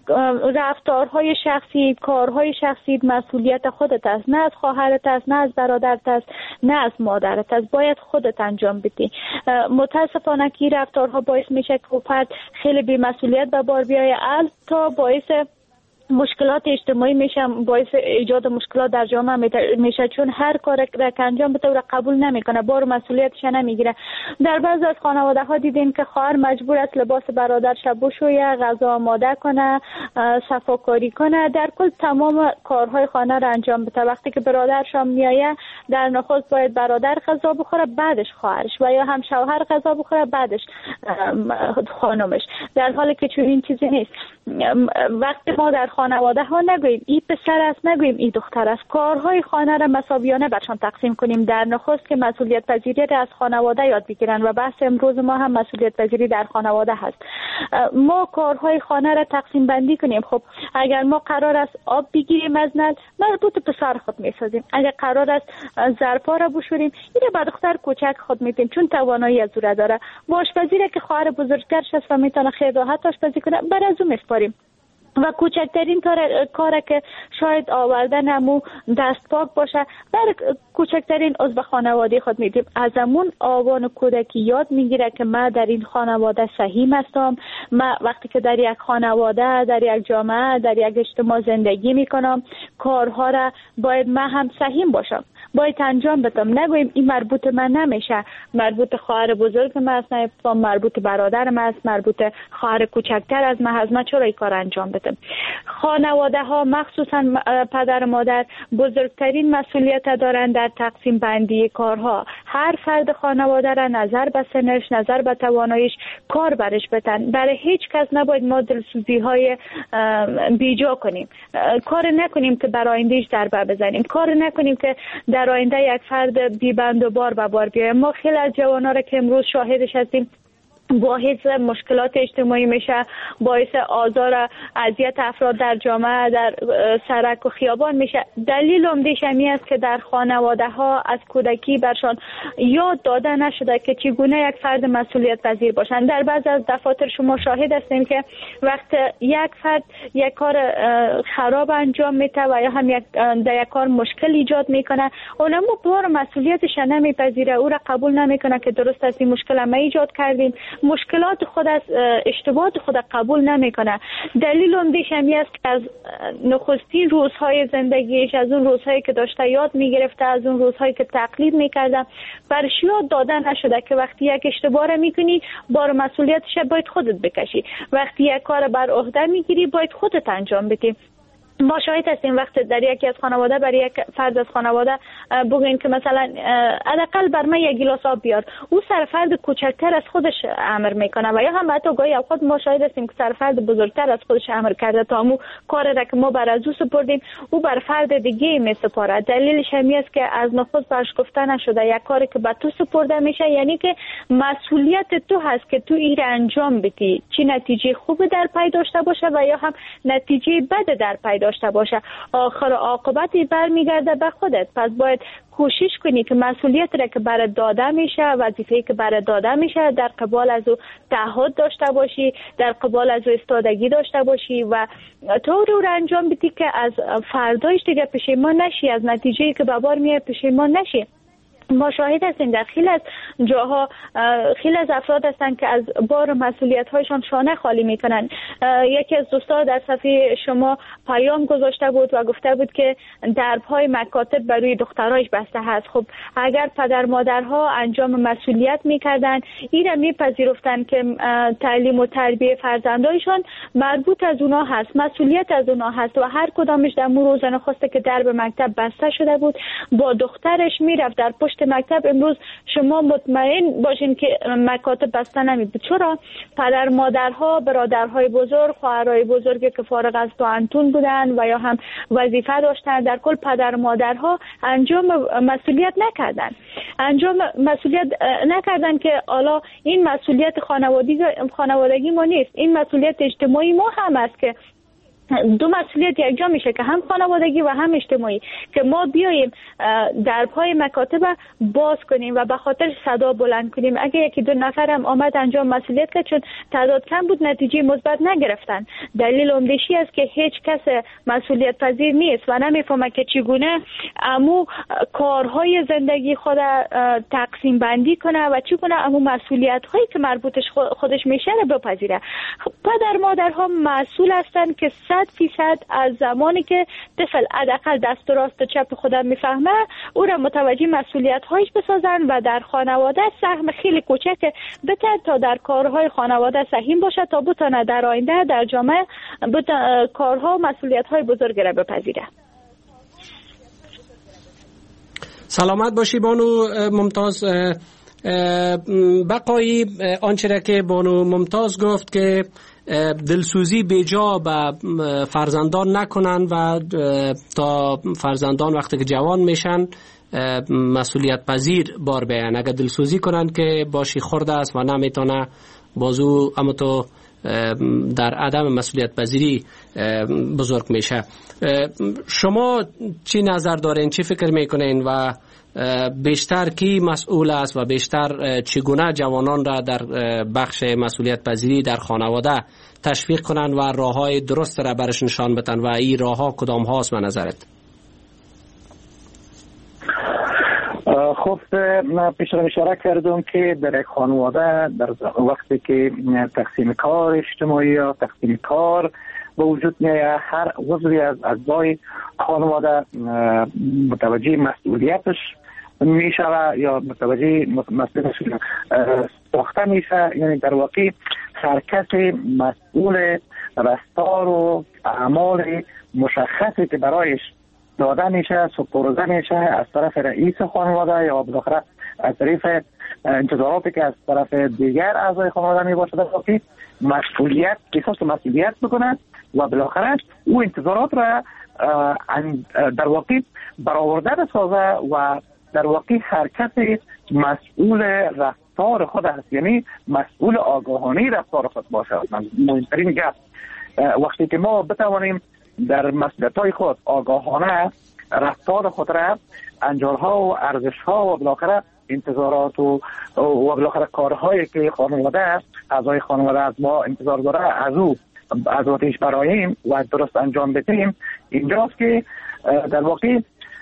Speaker 5: رفتارهای شخصی، کارهای شخصی مسئولیت خودت است، نه از خواهرت است، نه از برادرت است، نه از مادرت است، باید خودت انجام بدی. متاسفانه که رفتارها باعث میشه که فرد خیلی بی‌مسئولیت به بار بیایه، تا باعث مشکلات اجتماعی میشه، باعث ایجاد مشکلات در جامعه میشه، چون هر کار را که انجام بده او قبول نمیکنه، بار مسئولیتش نمیگیره. در بعضی از خانواده ها دیدیم که خواهر مجبور است لباس برادرش بشویه، غذا آماده کنه، صفاکاری کنه، در کل تمام کارهای خانه را انجام بده. وقتی که برادرش هم میایه در نخست باید برادر غذا بخوره بعدش خواهرش و یا هم شوهر غذا بخوره بعدش خانمش، در حالی که چون این چیزی نیست. وقتی ما در خانواده ها نگوییم ای پسر است، نگوییم ای دختر است، کارهای خانه را مساویانه برشان تقسیم کنیم. در نخست که مسئولیت پذیری را از خانواده یاد بگیرن و بحث امروز ما هم مسئولیت پذیری در خانواده هست. ما کارهای خانه را تقسیم بندی کنیم. خب اگر ما قرار است آب بگیریم از نل، مربوط پسر خود میسازیم. اگر قرار است ظرفا را بشوریم، این را به دختر کوچک خود میدیم چون توانایی از او داره. آشپزی را که خواهر بزرگترش است و میتونه خیلی راحت آشپزی کنه، بر از او میسپاریم. و کوچکترین کار کار که شاید آوردن امو دست پاک باشه، در کوچکترین عضو خانواده خود میدیم از امون آوان کودکی یاد میگیره که من در این خانواده صحیح هستم، من وقتی که در یک خانواده، در یک جامعه، در یک اجتماع زندگی میکنم کارها را باید من هم صحیح باشم، باید انجام بدم. نگویم این مربوط من نمیشه، مربوط خواهر بزرگ من است، مربوط برادر من است، مربوط خواهر کوچکتر از من است، من چرا این کار انجام بدم؟ خانواده ها مخصوصا پدر و مادر بزرگترین مسئولیت دارند در تقسیم بندی کارها. هر فرد خانواده را نظر به سنش، نظر به تواناییش کار برش بدن. برای هیچ کس نباید ما دلسوزی های بیجا کنیم، کار نکنیم که برای آیندهش ضربه بزنیم، کار نکنیم که در آینده یک فرد بیبند و بار به بار بیایم. ما خیلی از جوانان را که امروز شاهدش هستیم باعث مشکلات اجتماعی میشه، باعث آزار اذیت افراد در جامعه، در سرک و خیابان میشه. دلیل عمده‌اش این است که در خانواده ها از کودکی برشان یاد داده نشده که چگونه یک فرد مسئولیت پذیر باشند. در بعض از دفاتر شما شاهد هستیم که وقت یک فرد یک کار خراب انجام میده و یا هم یک در یک کار مشکل ایجاد میکنه، اونم بار مسئولیتش نمیپذیره، او را قبول نمیکنه که درست است این مشکل ما ایجاد کردیم، مشکلات خود از اشتباهات خود قبول نمیکنه. دلیل عمده‌اش این است که از نخستین روزهای زندگیش، از اون روزهایی که داشته یاد میگرفته، از اون روزهایی که تقلید میکرده برش یاد داده نشده که وقتی یک اشتباه را میکنی بار مسئولیتش باید خودت بکشی، وقتی یک کار بر عهده میگیری باید خودت انجام بدی. ما شاهد هستیم وقت در یکی از خانواده برای یک فرد از خانواده بگوین که مثلا حداقل بر من یک گیلاس آب بیار، او سرفرد کوچکتر از خودش امر میکنه و یا هم حتی گاهی اوقات ما شاهد هستیم که سرفرد بزرگتر از خودش امر کرده تا مو کار را که ما بر از او سپردیم او بر فرد دیگه میسپاره. دلیلش همین است که از نخست برش گفته نشده یک کاری که به تو سپرده میشه یعنی که مسئولیت تو هست که تو این را انجام بدی، چی نتیجه خوب در پی داشته باشه و یا هم نتیجه بد در پی داشته باشه، آخر عاقبتی برمیگرده به خودت. پس باید کوشش کنی که مسئولیت را که برات داده میشه، وظیفه‌ای که برات داده میشه در قبال از او تعهد داشته باشی، در قبال از او استادگی داشته باشی و طوری رو انجام بدی که از فردایش دیگه پشیمان نشی، از نتیجه‌ای که به بار میاد پشیمان نشی. ما شاهد هستیم در خیلی از جاها خیلی از افراد هستن که از بار مسئولیت هایشان شانه خالی میکنن. یکی از دوستا در صفحه شما پیام گذاشته بود و گفته بود که درب‌های مکاتب برای دخترایش بسته هست. خب اگر پدر مادرها انجام مسئولیت میکردن این را میپذیرفتن که تعلیم و تربیه فرزندایشان مربوط از اونا هست، مسئولیت از اونا هست و هر کدامش در مو روز نخسته که درب مکتب بسته شده بود با دخترش میرفت در پشت مکتب. امروز شما مطمئن باشین که مکاتب بسته نمیبود. چرا؟ پدر مادرها، برادرهای بزرگ، خواهرای بزرگ که فارغ از پانتون بودن و یا هم وظیفه داشتن، در کل پدر مادرها انجام مسئولیت نکردن انجام مسئولیت نکردن که حالا این مسئولیت خانوادگی خانوادگی ما نیست، این مسئولیت اجتماعی ما هم است که دو مسئولیت یک جا میشه که هم خانوادگی و هم اجتماعی، که ما بیاییم درپای مکاتب باز کنیم و به خاطر صدا بلند کنیم. اگه یکی دو نفر هم آمد انجام مسئولیت کرد چون تعداد کم بود نتیجه مثبت نگرفتن، دلیل عمده‌ای است که هیچ کس مسئولیت پذیر نیست و نمیفهمه که چگونه امو کارهای زندگی خود تقسیم بندی کنه و چگونه امو مسئولیت هایی که مربوطش خودش میشه رو بپذیره. پدر مادرها مسئول هستند که صد فیصد از زمانی که طفل حداقل دست و راست و چپ خودم میفهمه او را متوجه مسئولیت هایش بسازن و در خانواده سهم خیلی کوچک بده تا در کارهای خانواده سهیم باشه تا بتونه در آینده در جامعه کارها و مسئولیت های بزرگ را بپذیره.
Speaker 4: سلامت باشی بانو ممتاز. بقایی آنچه را که بانو ممتاز گفت که دلسوزی بیجا به فرزندان نکنن و تا فرزندان وقتی که جوان میشن مسئولیت پذیر بار بیان. اگر دلسوزی کنن که باشی خورده است و نمیتونه بازو اما تو در عدم مسئولیت پذیری بزرگ میشه. شما چی نظر دارین، چی فکر میکنین و بیشتر کی مسئول است و بیشتر چگونه جوانان را در بخش مسئولیت پذیری در خانواده تشویق کنند و راههای درست را برش نشان بدن و این راهها کدام هاست به نظرت؟
Speaker 6: خب پیش رو اشاره کردم که در یک خانواده در وقتی که تقسیم کار اجتماعی یا تقسیم کار به وجود میاد، هر عضوی از اعضای خانواده متوجه مسئولیتش میشه یا متوجه مسئولیتش ساخته میشه. یعنی در واقع هر کسی مسئول رفتار و اعمال مشخصی که برایش داده میشه، سپرده میشه از طرف رئیس خانواده یا بالاخره از طرف انتظاراتی که از طرف دیگر اعضای خانواده میباشه، در واقع مسئولیت احساس مسئولیت بکنه و بالاخره او انتظارات را در واقع برآورده بسازه و در واقع هر کسی مسئول رفتار خود است، یعنی مسئول آگاهانه رفتار خود باشه. مهمترین گپ وقتی که ما بتوانیم در مسئولیت‌های خود آگاهانه رفتار خود را، انجارها و ارزش‌ها و بالاخره انتظارات و و بالاخره کارهایی که خانواده اعضای خانواده از ما انتظار داره از او از وقتش برایم و درست انجام بدیم، اینجاست که در واقع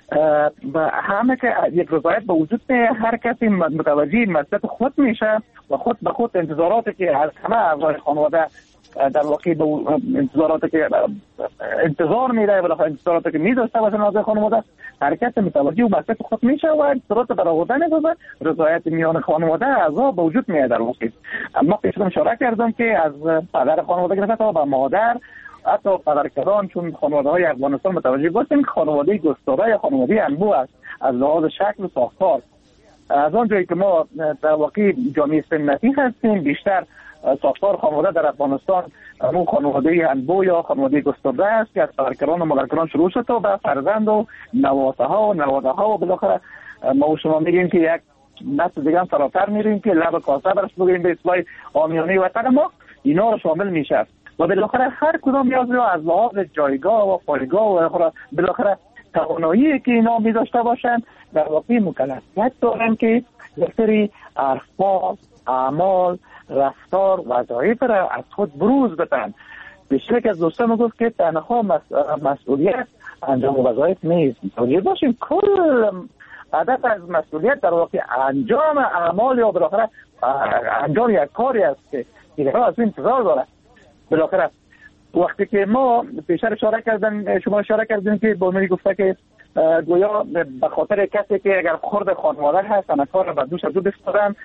Speaker 6: همه که یک رضایت به وجود میاد، هر کسی متوجه مسئولیت خود میشه و خود به خود انتظاراتی که از همه اعضای خانواده در واقع به انتظاراتی که انتظار میره و انتظاراتی که میداشته باشن اعضای خانواده، هر کسی متوجه و مسئولیت خود میشه و انتظارات برآورده میکنه، رضایت میان خانواده اعضا به وجود میاد. در واقع اما پیش اشاره کردم که از پدر خانواده گرفته تا به مادر، حتی پدرکدان، چون خانواده های افغانستان متوجه باشیم خانواده گسترده یا خانواده انبوه است از لحاظ شکل و ساختار. از آن جایی که ما در واقع جامعه سنتی هستیم، بیشتر ساختار خانواده در افغانستان اون خانواده انبوه یا خانواده گسترده است که از پدرکدان و مادرکدان شروع شد تا به فرزند و نواسه ها و نواده ها و بالاخره ما و شما میگیم که یک نسل دیگه هم فراتر میریم که لب کاسه برش بگیم به اصطلاح عامیانه وطن ما اینا رو شامل میشه و بالاخره هر کدام نیاز از لحاظ جایگاه و پایگاه و بالاخره توانایی که اینا می داشته باشن در واقع مکلفیت دارن که یک سری الفاظ، اعمال، رفتار، وظایف را از خود بروز بدن. بیشتر که از دوستان گفت که تنها مسئولیت انجام وظایف نیست، متوجه باشیم کل هدف از مسئولیت در واقع انجام اعمال یا بالاخره انجام یک کاری است که دیگران از این انتظار داره. بالاخره وقتی که ما پیشتر اشاره کردن شما اشاره کردین که با من گفته که گویا به خاطر کسی که اگر خرد خانواده هست انا کار را دوش از دو بستادن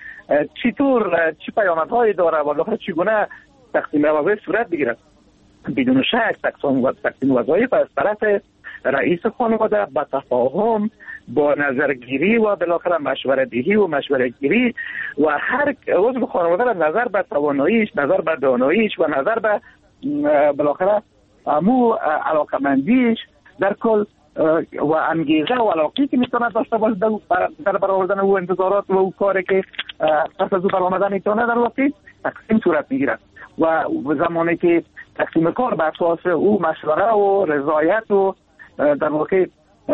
Speaker 6: چطور چی پیامدهایی داره و بالاخره چگونه تقسیم وظایف صورت بگیرد. بدون شک تقسیم وظایف از طرف رئیس خانواده با تفاهم، با نظرگیری و بالاخره مشورت دهی و مشورت گیری و هر عضو خانواده را نظر به تواناییش، نظر به داناییش و نظر به بالاخره امو علاقمندیش در کل و انگیزه و علاقی که میتونه داشته باشه در برآوردن او انتظارات و او کاری که پس از او برآمده میتونه در واقع تقسیم صورت میگیره و زمانی که تقسیم کار بر اساس او مشوره و رضایت و در واقع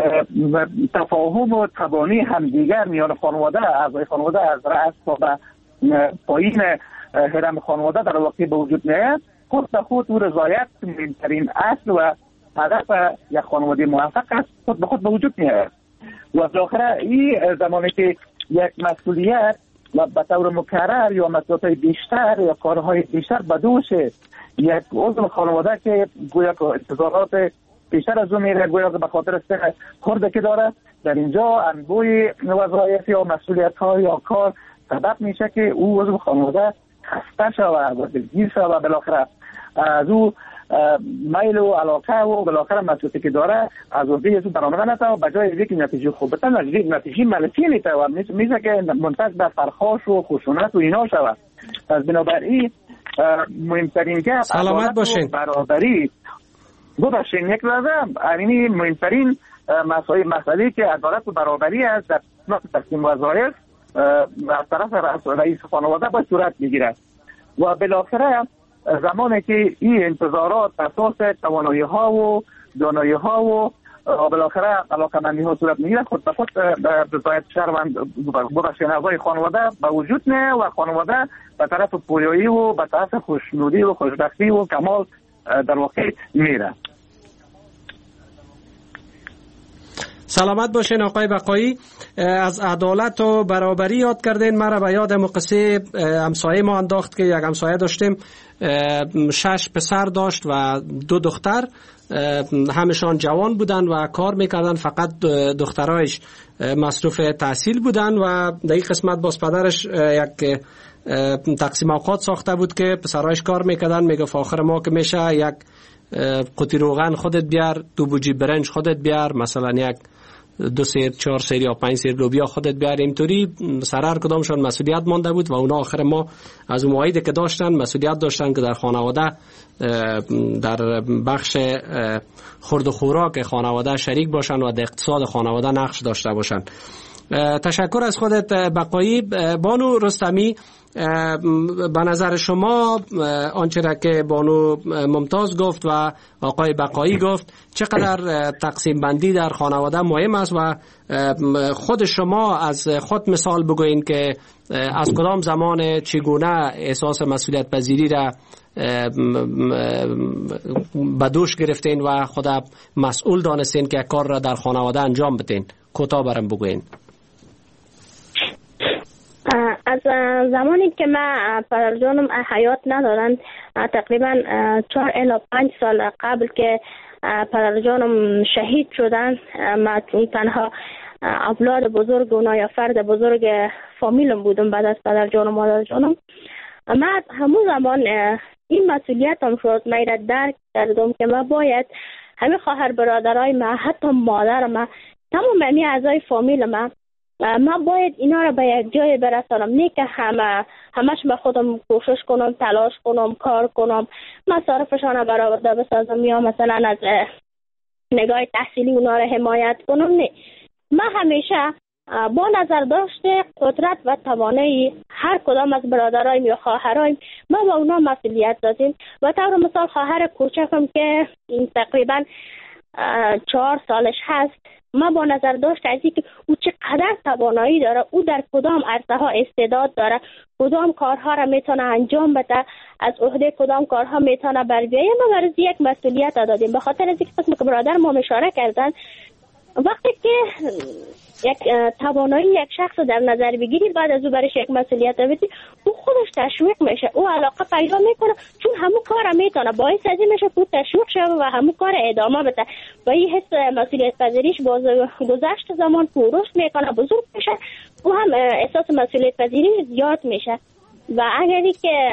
Speaker 6: تفاهم و تبانی همدیگر میان خانواده اعضای خانواده از رأس تا به پایین هرم خانواده در واقع به وجود میاد، خود به خود او رضایت مهمترین اصل و هدف یک خانواده موفق است خود به خود به وجود میاد و بالاخره این زمانی که یک مسئولیت و به طور مکرر یا مسئولیت بیشتر یا کارهای بیشتر به دوش یک عضو خانواده که گویا که انتظارات بیشتر از اون میره، گویا که به خاطر سن خورده که داره، در اینجا انبوی وظایف یا مسئولیت ها یا کار سبب میشه که او عضو خانواده خسته شود و دلگیر شود و بالاخره از او میل و علاقه و بالاخره مسئولیتی که داره از اون دیگه برآمده نشه و بجای اینکه نتیجه خوب بده نتیجه منفی میشه و میشه که منتج به فرخاش و خشونت و اینا شود. از بنابراین مهمترین که
Speaker 4: سلامت باشین
Speaker 6: برابری ببخشین یک لحظه یعنی مهمترین مسائل مسئله که عدالت و برابری است در تقسیم وظایف از طرف رئیس خانواده باید صورت میگیرد و بالاخره زمانی که این انتظارات اساس توانایی ها و دانایی ها و بالاخره علاقمندی ها صورت میگیره، خود به خود باید شهروند ببخشید اعضای خانواده به وجود نه و خانواده به طرف پویایی و به طرف خوشنودی و خوشبختی و کمال در واقع میره.
Speaker 4: سلامت باشین آقای بقایی. از عدالت و برابری یاد کردین، مرا به یاد قصه همسایه ما انداخت که یک همسایه داشتیم، شش پسر داشت و دو دختر، همشان جوان بودن و کار میکردن، فقط دخترایش مصروف تحصیل بودن و در این قسمت باز پدرش یک تقسیم اوقات ساخته بود که پسرایش کار میکردن، میگفت آخر ما که میشه یک قوطی روغن خودت بیار، دو بوجی برنج خودت بیار، مثلا یک دو سیر چهار سیر یا پنج سیر لوبیا خودت بیار. اینطوری سر هر کدامشان مسئولیت مانده بود و اونا آخر ما از اون موعدی که داشتن مسئولیت داشتن که در خانواده در بخش خورد و خوراک خانواده شریک باشن و در اقتصاد خانواده نقش داشته باشن. تشکر از خودت بقایی. بانو رستمی، به نظر شما آنچه را که بانو ممتاز گفت و آقای بقایی گفت چقدر تقسیم بندی در خانواده مهم است و خود شما از خود مثال بگوین که از کدام زمان چگونه احساس مسئولیت پذیری را به دوش گرفتین و خود مسئول دانستین که کار را در خانواده انجام بدین؟ کوتاه برام بگوین.
Speaker 7: از زمانی که من پدر جانم حیات ندارند، تقریبا چهار الی پنج سال قبل که پدر جانم شهید شدن، من تنها اولاد بزرگ اونا یا فرد بزرگ فامیلم بودم بعد از پدر جانم و مادر جانم. من همون زمان این مسئولیت هم شد، من را درک کردم که من باید همه خواهر برادرای من، حتی مادر من، تمام همه اعضای فامیل من، من باید اینا را به یک جای برسانم، نه که همه همش به خودم کوشش کنم، تلاش کنم، کار کنم، مصارفشان برآورده بسازم یا مثلا از نگاه تحصیلی اونا را حمایت کنم. نه، من همیشه با نظر داشته قدرت و توانایی هر کدام از برادرایم یا خواهرایم ما با اونا مسئولیت دادیم. و طور مثال خواهر کوچکم که تقریبا چهار سالش هست، ما با نظر داشت از اینکه او چقدر توانایی داره، او در کدام عرصه ها استعداد داره، کدام کارها را میتونه انجام بده، از عهده کدام کارها میتونه بر بیایه، ما برای یک مسئولیت دادیم. به خاطر از اینکه قسم که برادر ما اشاره کردن، وقتی که یک توانایی یک شخص در نظر بگیری بعد از او برش یک مسئولیت بدی، او خودش تشویق میشه، او علاقه پیدا میکنه، چون همون کار میتونه، باعث از این میشه که تشویق شه و همون کار ادامه بده و این حس مسئولیت پذیریش با گذشت زمان پررشد میکنه، بزرگ میشه، او هم احساس مسئولیت پذیری زیاد میشه. و اگری که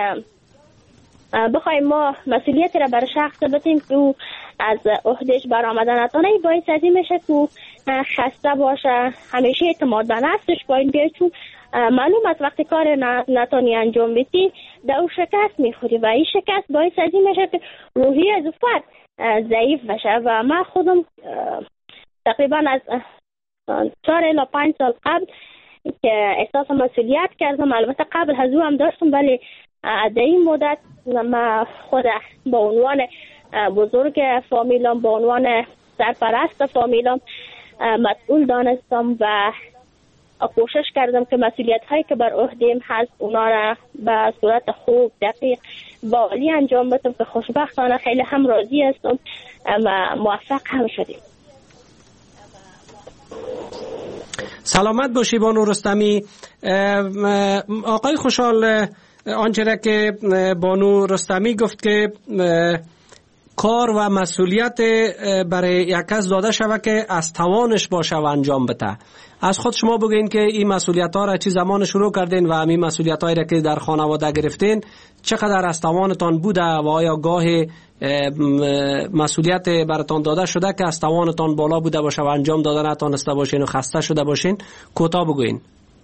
Speaker 7: بخوایم ما مسئولیتی را بر شخص بدیم که او از عهدهش برآمده نتونه، این باعث از این میشه که خسته باشه، همیشه اعتماد به نفسش پایین بیاد، چون معلوم است وقتی کار نتونی انجام بدی دو شکست میخوری و این شکست باعث از این میشه که روحیه از فرد ضعیف بشه. و من خودم تقریبا از چهار الی پنج سال قبل که احساس مسئولیت کردم، البته قبل از او هم داشتم، ولی در این مدت من خود با عنوان بزرگ فامیلم، با عنوان سرپرست فامیلم مسئول دانستم و کوشش کردم که مسئولیت هایی که بر عهده‌ام هست اونا را به صورت خوب، دقیق و عالی انجام بدم که خوشبختانه خیلی هم راضی هستم و موفق هم شدیم.
Speaker 4: سلامت باشی بانو رستمی. آقای خوشحال، آنچه را که بانو رستمی گفت که کار و مسئولیت برای یک کس داده شود که از توانش باشه و انجام بده. از خود شما بگین که این مسئولیت ها را چی زمان شروع کردین و همین مسئولیت هایی را که در خانواده گرفتین چقدر از توانتان بوده و آیا گاه مسئولیت براتان داده شده که از توانتان بالا بوده باشه و انجام داده نتانسته باشین و خسته شده باشین؟ کوتاه بگوین.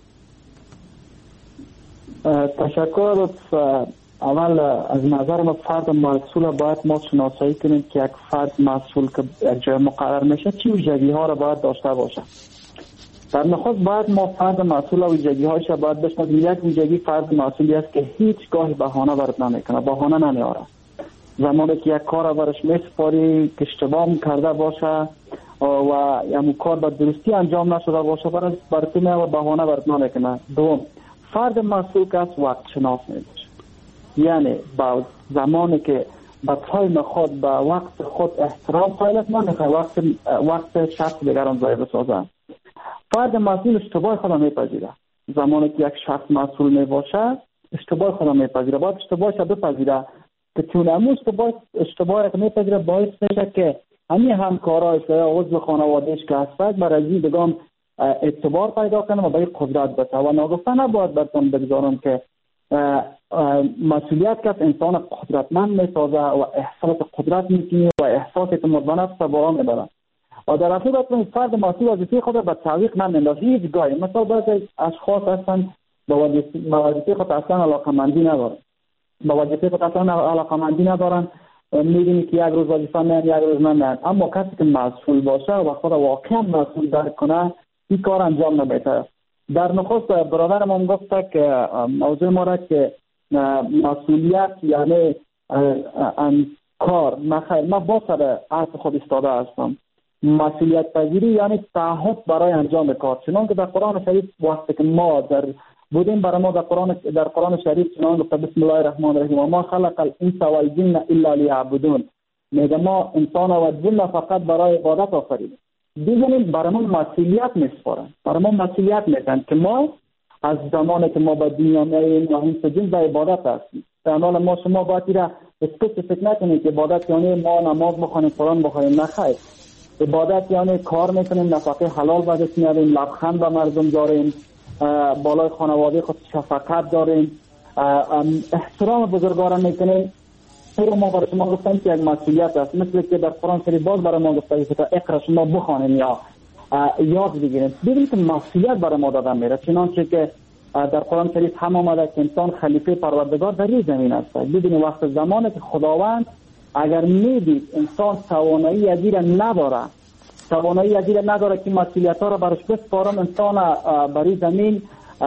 Speaker 8: تشکر. اول از نظر ما فرد مسئول باید ما شناسایی کنیم که یک فرد مسئول که یک جای مقرر میشه چی ویژگی ها را باید داشته باشه. در نخست باید ما فرد مسئول و ویژگی هایش را باید بشناسیم. یک ویژگی فرد مسئولی است که هیچ گاهی بهانه برات نمیکنه، بهانه نمیاره. زمانی که یک کار برش میسپاری که اشتباه کرده باشه و همون کار به درستی انجام نشده باشه برای براتون و بهانه براتون نکنه. دوم، فرد مسئول که از وقت شناس می باشه، یعنی با زمانی که به تایم خود به وقت خود احترام قائل است، نمیخواد وقت وقت شخص دیگران ضایع بسازه. فرد مسئول اشتباه خود میپذیره. زمانی که یک شخص مسئول می باشه اشتباه خود میپذیره، باید اشتباهش بپذیره که چون امو اشتباه اشتباه رو میپذیره باعث میشه که همین همکارایش یا عضو خانوادهش که هست برای دیگران اعتبار پیدا کنه و به قدرت بشه. و ناگفته نباید براتون بگذارم که مسئولیت که انسان قدرتمند میسازه و احساس قدرت میکنه و احساس اعتماد به نفس بالا میبره. و در اصل باید فرد مسئول وظیفه خود به تعویق نمیندازه هیچ گاهی. مثلا بعضی اشخاص هستن به وظیفه خود اصلا علاقه‌مندی ندارن، به وظیفه خود اصلا علاقه‌مندی ندارن، می‌بینی که یک روز وظیفه میان یک روز نمیان. اما کسی که مسئول باشه و خود واقعا مسئول درک کنه این کار انجام نمیده. در نخست برادر ما گفت که موضوع ما را که مسئولیت یعنی کار نخیر، من با سر اصل خود استاده هستم. مسئولیت پذیری یعنی تعهد برای انجام کار. چنان که در قرآن شریف وقتی که ما در بودیم برای ما در قرآن در قرآن شریف چنان گفته بسم الله الرحمن الرحیم و ما خلق الانس والجن الا لیعبدون، میگه ما انسان و جن فقط برای عبادت آفریدیم. دیدیم برای ما مسئولیت میسپارن، برای ما مسئولیت میدن که ما از زمانی که ما به دنیا میاییم و این سجن به عبادت هستیم. در حال ما شما باید را اسپسیفیک نکنید که عبادت یعنی ما نماز بخونیم قرآن بخونیم. نخیر، عبادت یعنی کار میکنیم، نفقه حلال به دست میاریم، لبخند به مردم داریم، بالای خانواده خود شفقت داریم، احترام بزرگان میکنیم. این ما برای شما گفتم که یک مسئولیت است. مثل که در قرآن شریف باز برای ما گفته که تا اقرا شما بخوانیم یا یاد بگیریم. ببینید که مسئولیت برای ما دادن میره. چنانچه که در قرآن شریف هم آمده که انسان خلیفه پروردگار در این زمین است. ببینید وقت زمانی که خداوند اگر میدید انسان توانایی ازیر نداره توانایی ازیر نداره که مسئولیت ها را برش بسپارم، انسان بر زمین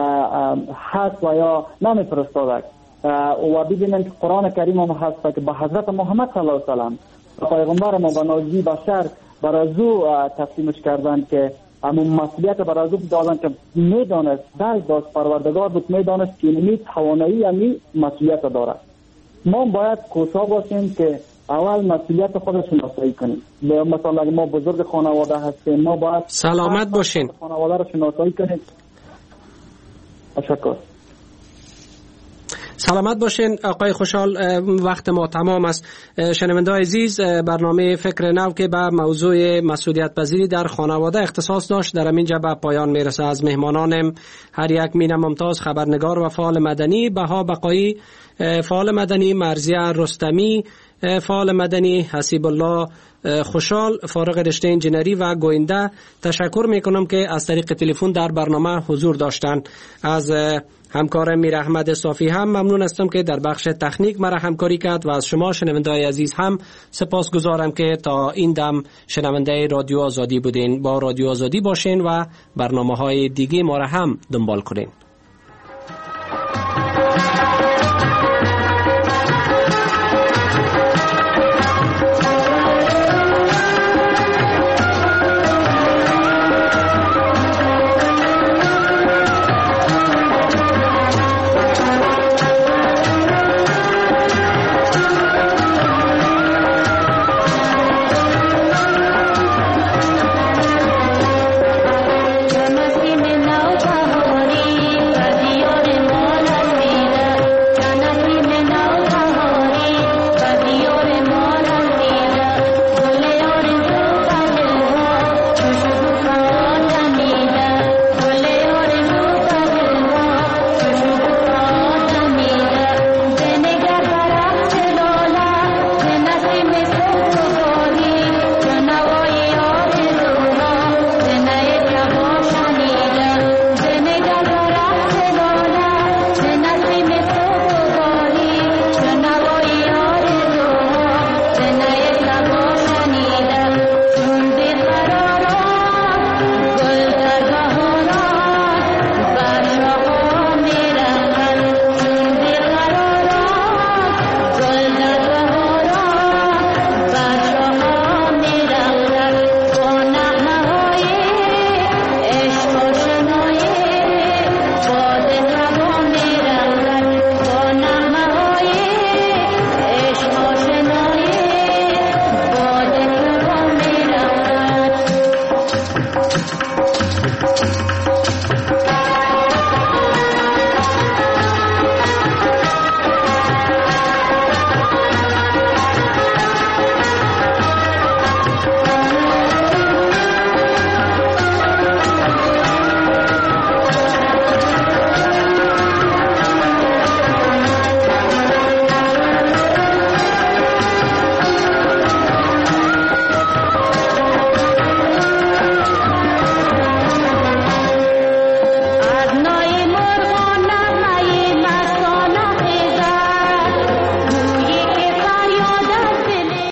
Speaker 8: هست و یا نمیفرستاده. و ببینید که قرآن کریم هم هست که به حضرت محمد صلی الله علیه و سلم پیغمبر ما به نازی بشر برای او تقسیمش کردن که همون مسئولیت برای او دادن که میدانست در داشت پروردگار بود، میدانست که اینمی توانایی همی مسئولیت داره. ما باید کوشا باشیم که اول مسئولیت خود شناسایی کنیم. مثلا اگه ما بزرگ خانواده هستیم ما باید
Speaker 4: سلامت باشین
Speaker 8: خانواده رو شناسایی کنیم. تشکر.
Speaker 4: سلامت باشین آقای خوشحال، وقت ما تمام است. شنونده‌های عزیز، برنامه فکر نو که به موضوع مسئولیت پذیری در خانواده اختصاص داشت در همینجا به پایان میرسه. از مهمانانم هر یک مینه ممتاز، خبرنگار و فعال مدنی، بها بقایی فعال مدنی، مرزیه رستمی فعال مدنی، حسیب الله خوشحال فارغ رشته انجینری و گوینده تشکر میکنم که از طریق تلفن در برنامه حضور داشتند. از همکارم میر احمد صافی هم ممنون هستم که در بخش تکنیک مرا همکاری کرد و از شما شنونده‌های عزیز هم سپاسگزارم که تا این دم شنونده رادیو آزادی بودین. با رادیو آزادی باشین و برنامه‌های دیگه ما را هم دنبال کنین.